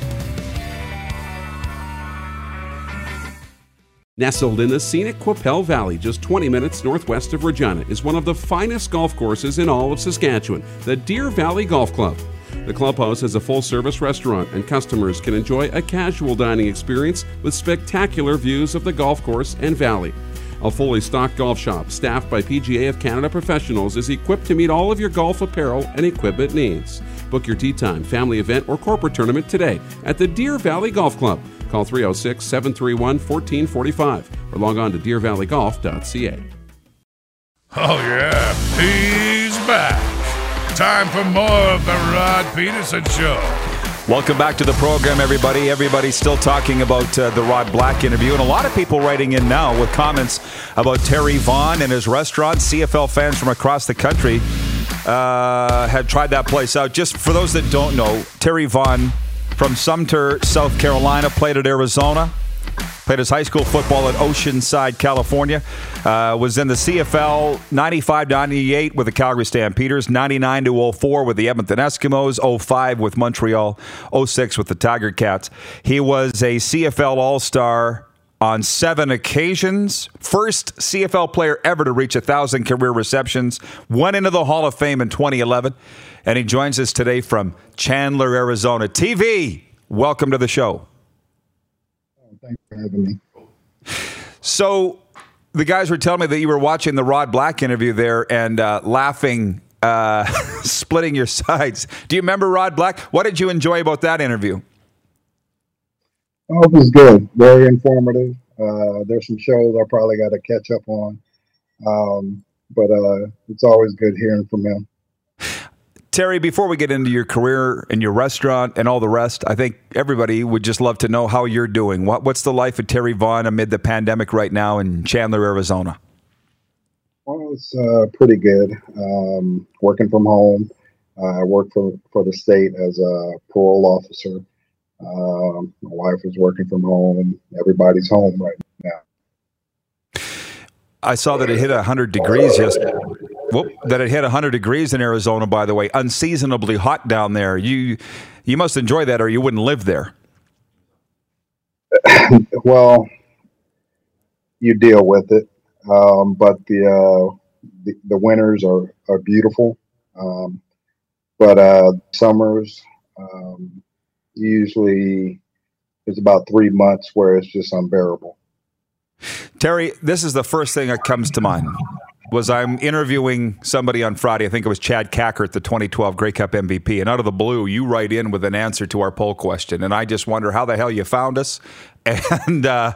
Nestled in the scenic Qu'Appelle Valley, just twenty minutes northwest of Regina, is one of the finest golf courses in all of Saskatchewan, the Deer Valley Golf Club. The clubhouse has a full-service restaurant, and customers can enjoy a casual dining experience with spectacular views of the golf course and valley. A fully stocked golf shop, staffed by P G A of Canada professionals, is equipped to meet all of your golf apparel and equipment needs. Book your tee time, family event, or corporate tournament today at the Deer Valley Golf Club. Call three oh six, seven three one, one four four five or log on to deer valley golf dot c a. Oh, yeah, he's back. Time for more of the Rod Peterson Show. Welcome back to the program, everybody. Everybody's still talking about uh, the Rod Black interview, and a lot of people writing in now with comments about Terry Vaughn and his restaurant. C F L fans from across the country uh, had tried that place out. Just for those that don't know, Terry Vaughn from Sumter, South Carolina, played at Arizona, played his high school football at Oceanside, California, uh, was in the C F L ninety-five ninety-eight with the Calgary Stampeders, ninety-nine to oh four with the Edmonton Eskimos, oh five with Montreal, oh six with the Tiger Cats. He was a C F L All-Star on seven occasions. First C F L player ever to reach one thousand career receptions. Went into the Hall of Fame in twenty eleven. And he joins us today from Chandler, Arizona. T V, welcome to the show. Oh, thanks for having me. So the guys were telling me that you were watching the Rod Black interview there and uh, laughing, uh, splitting your sides. Do you remember Rod Black? What did you enjoy about that interview? Oh, it was good. Very informative. Uh, there's some shows I probably got to catch up on. Um, but uh, it's always good hearing from him. Terry, before we get into your career and your restaurant and all the rest, I think everybody would just love to know how you're doing. What, what's the life of Terry Vaughn amid the pandemic right now in Chandler, Arizona? Well, it's uh, pretty good. Um, working from home. Uh, I work for, for the state as a parole officer. Um, my wife is working from home, and everybody's home right now. I saw that it hit one hundred degrees yesterday. Whoop, that it hit one hundred degrees in Arizona, by the way. Unseasonably hot down there. You you must enjoy that or you wouldn't live there. Well, you deal with it. Um, but the, uh, the the winters are, are beautiful. Um, but uh, summers, um, usually it's about three months where it's just unbearable. Terry, this is the first thing that comes to mind. Was I'm interviewing somebody on Friday, I think it was Chad Cackert, the twenty twelve Grey Cup M V P, and out of the blue, you write in with an answer to our poll question, and I just wonder how the hell you found us and uh,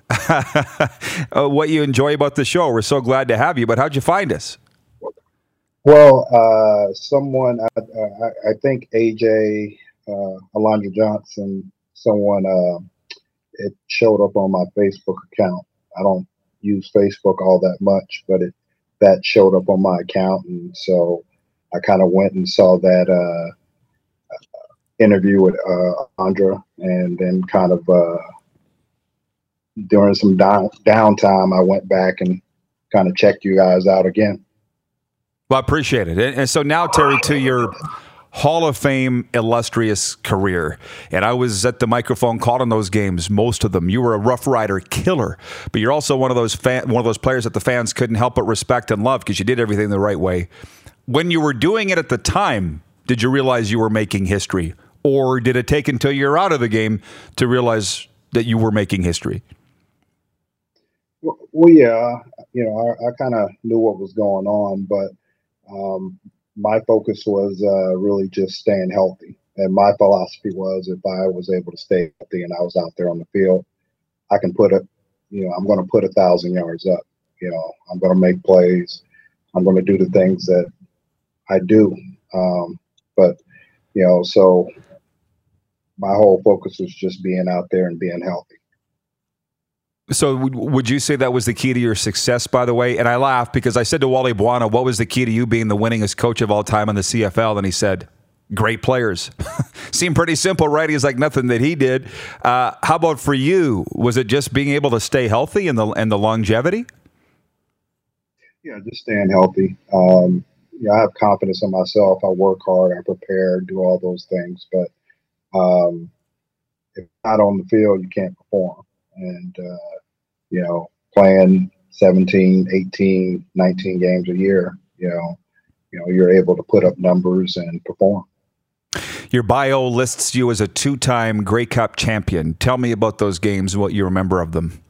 what you enjoy about the show. We're so glad to have you, but how'd you find us? Well, uh, someone, I, I, I think A J, uh, Alondra Johnson, someone, uh, it showed up on my Facebook account. I don't use Facebook all that much, but it that showed up on my account, and so I kind of went and saw that uh, interview with uh, Andra, and then kind of uh, during some down downtime, I went back and kind of checked you guys out again. Well, I appreciate it. And, and so now, Terry, to your Hall of Fame illustrious career. And I was at the microphone calling those games, most of them. You were a Rough Rider killer, but you're also one of those fan, one of those players that the fans couldn't help but respect and love because you did everything the right way. When you were doing it at the time, did you realize you were making history? Or did it take until you're out of the game to realize that you were making history? Well, well yeah, you know, I, I kind of knew what was going on, but um, my focus was uh, really just staying healthy. And my philosophy was if I was able to stay healthy and I was out there on the field, I can put it, you know, I'm going to put a thousand yards up. You know, I'm going to make plays. I'm going to do the things that I do. Um, but, you know, so my whole focus was just being out there and being healthy. So would you say that was the key to your success, by the way? And I laugh because I said to Wally Buono, what was the key to you being the winningest coach of all time in the C F L? And he said, great players. Seemed pretty simple, right? He's like nothing that he did. Uh, how about for you? Was it just being able to stay healthy and the and the longevity? Yeah, just staying healthy. Um, yeah, I have confidence in myself. I work hard. I prepare, do all those things. But um, if not on the field, you can't perform. And, uh, you know, playing seventeen, eighteen, nineteen games a year, you know, you know, you're able to put up numbers and perform. Your bio lists you as a two-time Grey Cup champion. Tell me about those games, what you remember of them.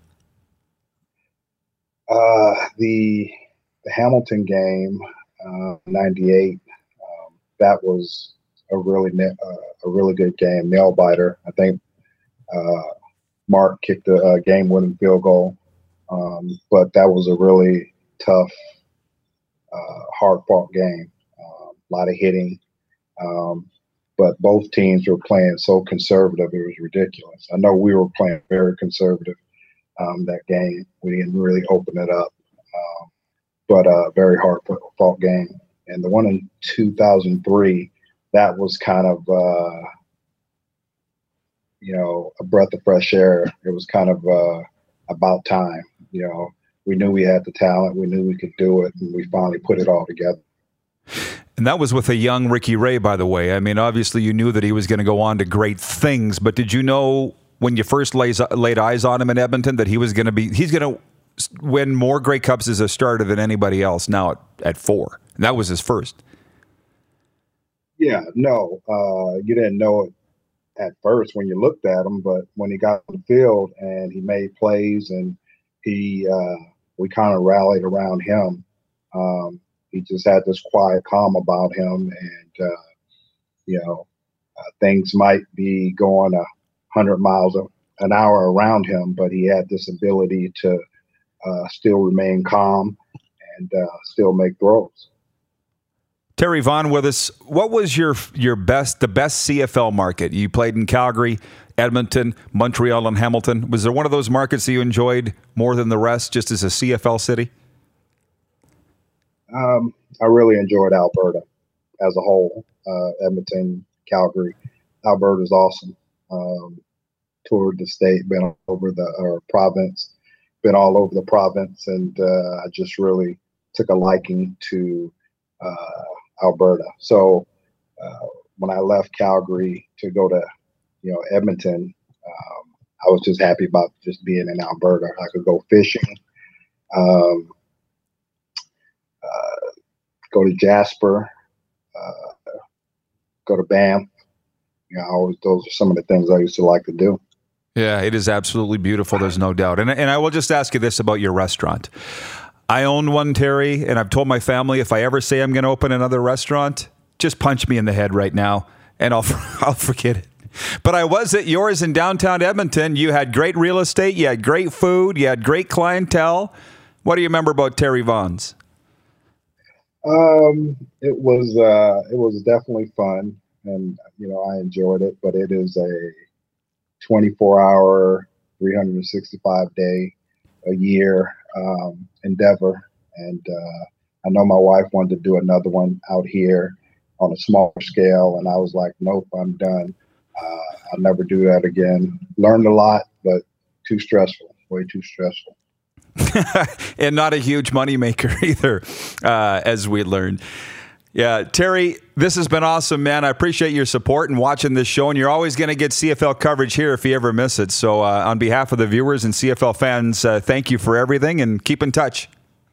Uh, the, the Hamilton game, uh, ninety-eight, um, that was a really, uh, a really good game, nail biter. I think, uh, Mark kicked a, a game-winning field goal, um, but that was a really tough, uh, hard-fought game. Uh, a lot of hitting, um, but both teams were playing so conservative it was ridiculous. I know we were playing very conservative um, that game. We didn't really open it up, um, but a uh, very hard-fought game. And the one in two thousand three, that was kind of uh, – you know, a breath of fresh air. It was kind of uh, about time. You know, we knew we had the talent. We knew we could do it, and we finally put it all together. And that was with a young Ricky Ray, by the way. I mean, obviously you knew that he was going to go on to great things, but did you know when you first lays, laid eyes on him in Edmonton that he was going to be, he's going to win more Grey Cups as a starter than anybody else now at, at four? And that was his first. Yeah, no, uh, you didn't know it at first when you looked at him, but when he got on the field and he made plays and he, uh, we kind of rallied around him. Um, he just had this quiet calm about him, and uh, you know, uh, things might be going a hundred miles an hour around him, but he had this ability to uh, still remain calm and uh, still make throws. Terry Vaughn with us. What was your your best, the best C F L market? You played in Calgary, Edmonton, Montreal, and Hamilton. Was there one of those markets that you enjoyed more than the rest, just as a C F L city? Um, I really enjoyed Alberta as a whole. Uh, Edmonton, Calgary, Alberta's awesome. Um, toured the state, been all over the or province, been all over the province, and uh, I just really took a liking to uh, Alberta. So uh, when I left Calgary to go to, you know, Edmonton, um, I was just happy about just being in Alberta. I could go fishing, um, uh, go to Jasper, uh, go to Banff. You know, always, those are some of the things I used to like to do. Yeah, it is absolutely beautiful. There's no doubt. And and I will just ask you this about your restaurant. I own one, Terry, and I've told my family if I ever say I'm going to open another restaurant, just punch me in the head right now, and I'll I'll forget it. But I was at yours in downtown Edmonton. You had great real estate. You had great food. You had great clientele. What do you remember about Terry Vaughn's? Um, it was uh, it was definitely fun, and you know I enjoyed it. But it is a twenty-four hour, three hundred sixty-five day a year um, endeavor, and uh, I know my wife wanted to do another one out here on a smaller scale, and I was like, nope, I'm done. Uh, I'll never do that again. Learned a lot, but too stressful, way too stressful. And not a huge moneymaker either, uh, as we learned. Yeah, Terry, this has been awesome, man. I appreciate your support and watching this show, and you're always going to get C F L coverage here if you ever miss it. So uh, on behalf of the viewers and C F L fans, uh, thank you for everything, and keep in touch.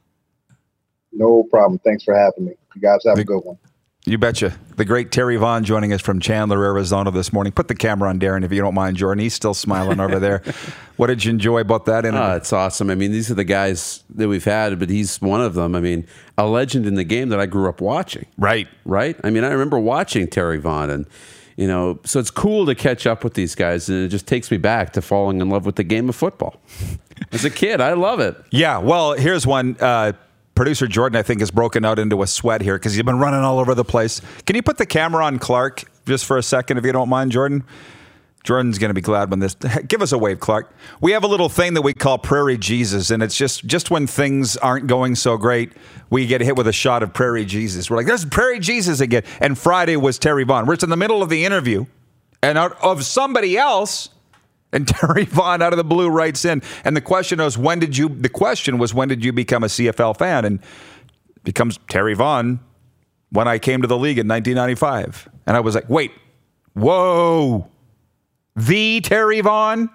No problem. Thanks for having me. You guys have a good one. You betcha. The great Terry Vaughn joining us from Chandler, Arizona this morning. Put the camera on Darren if you don't mind, Jordan. He's still smiling over there. What did you enjoy about that interview? Oh, it's awesome. I mean, these are the guys that we've had, but he's one of them. I mean, a legend in the game that I grew up watching. Right. Right? I mean, I remember watching Terry Vaughn, and, you know, so it's cool to catch up with these guys, and it just takes me back to falling in love with the game of football. As a kid, I love it. Yeah, well, here's one. Uh, Producer Jordan, I think, has broken out into a sweat here because he's been running all over the place. Can you put the camera on Clark just for a second, if you don't mind, Jordan? Jordan's going to be glad when this... Give us a wave, Clark. We have a little thing that we call Prairie Jesus, and it's just, just when things aren't going so great, we get hit with a shot of Prairie Jesus. We're like, there's Prairie Jesus again. And Friday was Terry Vaughn. We're just in the middle of the interview, and out of somebody else... And Terry Vaughn out of the blue writes in, and the question was, when did you? The question was, when did you become a C F L fan? And becomes Terry Vaughn when I came to the league in nineteen ninety-five. And I was like, wait, whoa, the Terry Vaughn.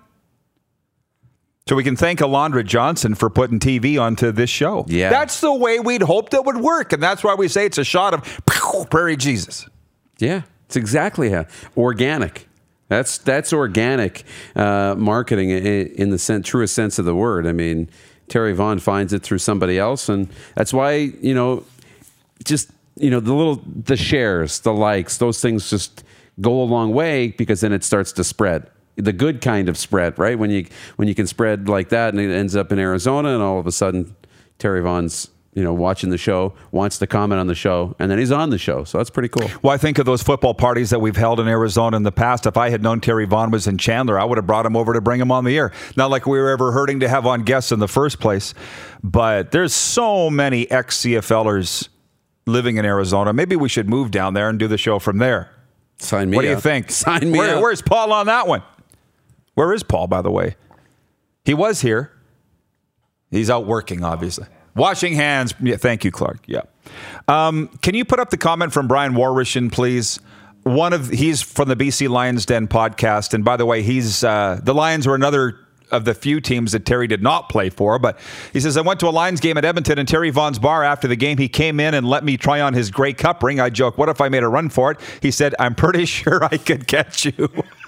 So we can thank Alondra Johnson for putting T V onto this show. Yeah, that's the way we'd hoped it would work, and that's why we say it's a shot of Prairie Jesus. Yeah, it's exactly how organic. That's that's organic uh, marketing in the sen- truest sense of the word. I mean, Terry Vaughn finds it through somebody else, and that's why, you know, just, you know, the little the shares, the likes, those things just go a long way, because then it starts to spread. The good kind of spread, right? When you when you can spread like that, and it ends up in Arizona, and all of a sudden Terry Vaughn's, you know, watching the show, wants to comment on the show, and then he's on the show. So that's pretty cool. Well, I think of those football parties that we've held in Arizona in the past. If I had known Terry Vaughn was in Chandler, I would have brought him over to bring him on the air. Not like we were ever hurting to have on guests in the first place, but there's so many ex-CFLers living in Arizona. Maybe we should move down there and do the show from there. Sign me What up. do you think? Sign me Where, up. Where's Paul on that one? Where is Paul, by the way? He was here. He's out working, obviously. Washing hands. Yeah, thank you, Clark. Yeah. Um, can you put up the comment from Brian Warwishin, please? One of he's from the B C Lions Den podcast, and by the way, he's uh, the Lions were another of the few teams that Terry did not play for. But he says, I went to a Lions game at Edmonton, and Terry Vaughn's bar after the game. He came in and let me try on his Grey Cup ring. I joke, what if I made a run for it? He said, I'm pretty sure I could catch you.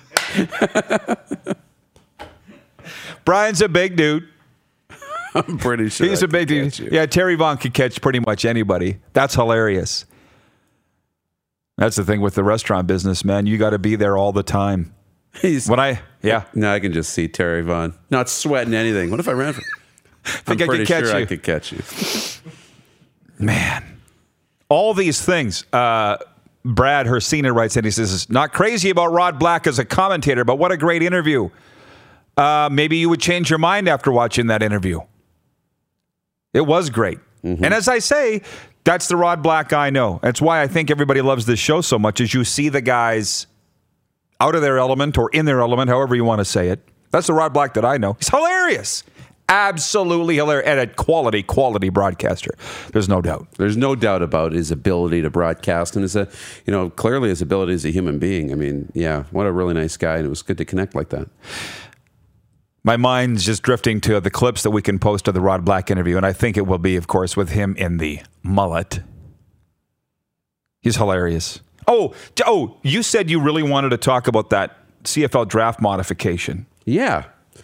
Brian's a big dude. I'm pretty sure he's a big dude. Yeah, Terry Vaughn could catch pretty much anybody. That's hilarious. That's the thing with the restaurant business, man. You got to be there all the time. He's, when I, yeah. Now I can just see Terry Vaughn not sweating anything. What if I ran for think I'm I pretty could catch sure you. I could catch you. Man, all these things. Uh, Brad Hersina writes in, he says, not crazy about Rod Black as a commentator, but what a great interview. Uh, maybe you would change your mind after watching that interview. It was great. Mm-hmm. And as I say, that's the Rod Black I know. That's why I think everybody loves this show so much, is you see the guys out of their element or in their element, however you want to say it. That's the Rod Black that I know. He's hilarious. Absolutely hilarious. And a quality, quality broadcaster. There's no doubt. There's no doubt about his ability to broadcast, and his, a, you know, clearly his ability as a human being. I mean, yeah, what a really nice guy, and it was good to connect like that. My mind's just drifting to the clips that we can post of the Rod Black interview, and I think it will be, of course, with him in the mullet. He's hilarious. Oh, oh, you said you really wanted to talk about that C F L draft modification. Yeah.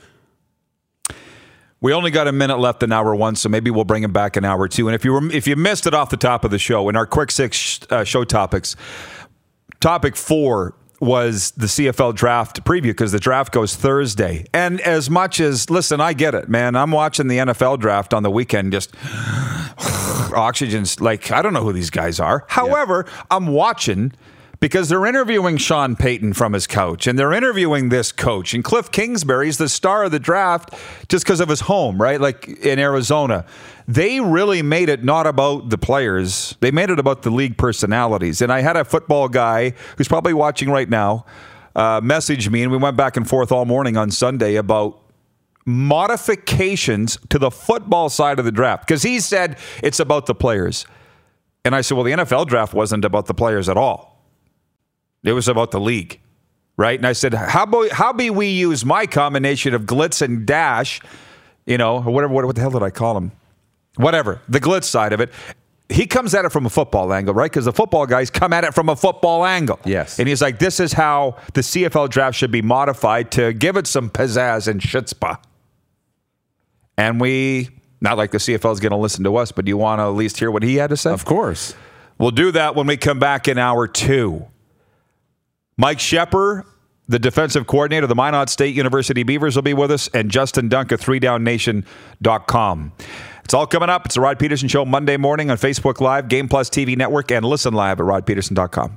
We only got a minute left in hour one, so maybe we'll bring him back in hour two. And if you were, if you missed it off the top of the show, in our quick six uh, show topics, topic four was the C F L draft preview, because the draft goes Thursday. And as much as, listen, I get it, man. I'm watching the N F L draft on the weekend, just oxygen's like, I don't know who these guys are. However, yeah. I'm watching because they're interviewing Sean Payton from his couch, and they're interviewing this coach. And Cliff Kingsbury's the star of the draft just because of his home, right? Like in Arizona. They really made it not about the players. They made it about the league personalities. And I had a football guy who's probably watching right now uh, message me, and we went back and forth all morning on Sunday about modifications to the football side of the draft, because he said it's about the players. And I said, well, the N F L draft wasn't about the players at all. It was about the league, right? And I said, how about, how be we use my combination of glitz and dash, you know, or whatever, what, what the hell did I call him? Whatever, the glitz side of it. He comes at it from a football angle, right? Because the football guys come at it from a football angle. Yes. And he's like, this is how the C F L draft should be modified to give it some pizzazz and chutzpah. And we, not like the C F L is going to listen to us, but do you want to at least hear what he had to say? Of course. We'll do that when we come back in hour two. Mike Shepper, the defensive coordinator of the Minot State University Beavers, will be with us, and Justin Dunk of three down nation dot com. It's all coming up. It's the Rod Peterson Show Monday morning on Facebook Live, Game Plus T V Network, and listen live at rod peterson dot com.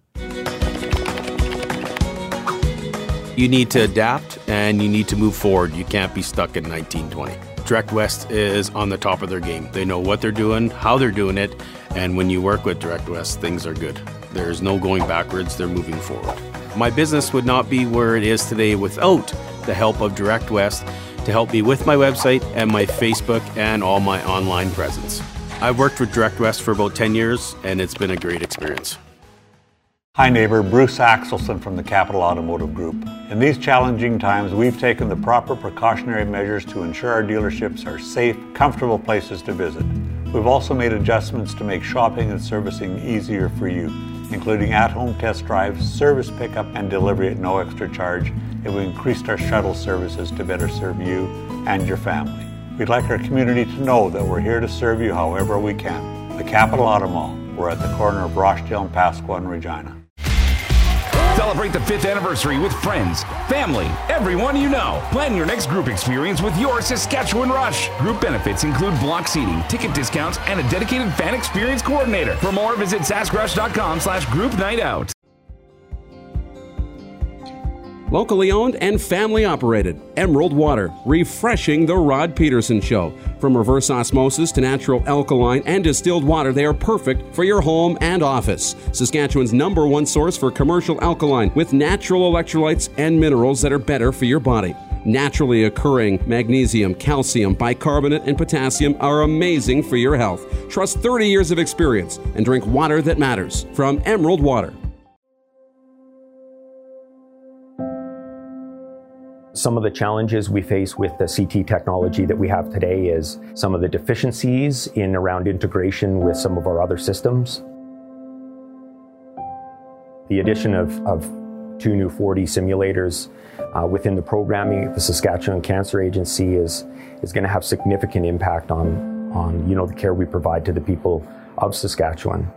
You need to adapt, and you need to move forward. You can't be stuck in nineteen twenty. Direct West is on the top of their game. They know what they're doing, how they're doing it, and when you work with Direct West, things are good. There's no going backwards. They're moving forward. My business would not be where it is today without the help of Direct West to help me with my website and my Facebook and all my online presence. I've worked with Direct West for about ten years, and it's been a great experience. Hi neighbor, Bruce Axelson from the Capital Automotive Group. In these challenging times, we've taken the proper precautionary measures to ensure our dealerships are safe, comfortable places to visit. We've also made adjustments to make shopping and servicing easier for you, including at-home test drives, service pickup, and delivery at no extra charge, and we increased our shuttle services to better serve you and your family. We'd like our community to know that we're here to serve you however we can. The Capital Auto Mall. We're at the corner of Rochdale and Pasqua in Regina. Celebrate the fifth anniversary with friends, family, everyone you know. Plan your next group experience with your Saskatchewan Rush. Group benefits include block seating, ticket discounts, and a dedicated fan experience coordinator. For more, visit saskrush.com slash group night out. Locally owned and family operated. Emerald Water, refreshing the Rod Peterson Show. From reverse osmosis to natural alkaline and distilled water, they are perfect for your home and office. Saskatchewan's number one source for commercial alkaline with natural electrolytes and minerals that are better for your body. Naturally occurring magnesium, calcium, bicarbonate, and potassium are amazing for your health. Trust thirty years of experience and drink water that matters from Emerald Water. Some of the challenges we face with the C T technology that we have today is some of the deficiencies in around integration with some of our other systems. The addition of, of two new four D simulators uh, within the programming of the Saskatchewan Cancer Agency is, is going to have significant impact on, on you know, the care we provide to the people of Saskatchewan.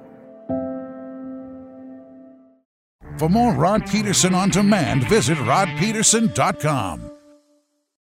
For more Rod Peterson on demand, visit rod peterson dot com.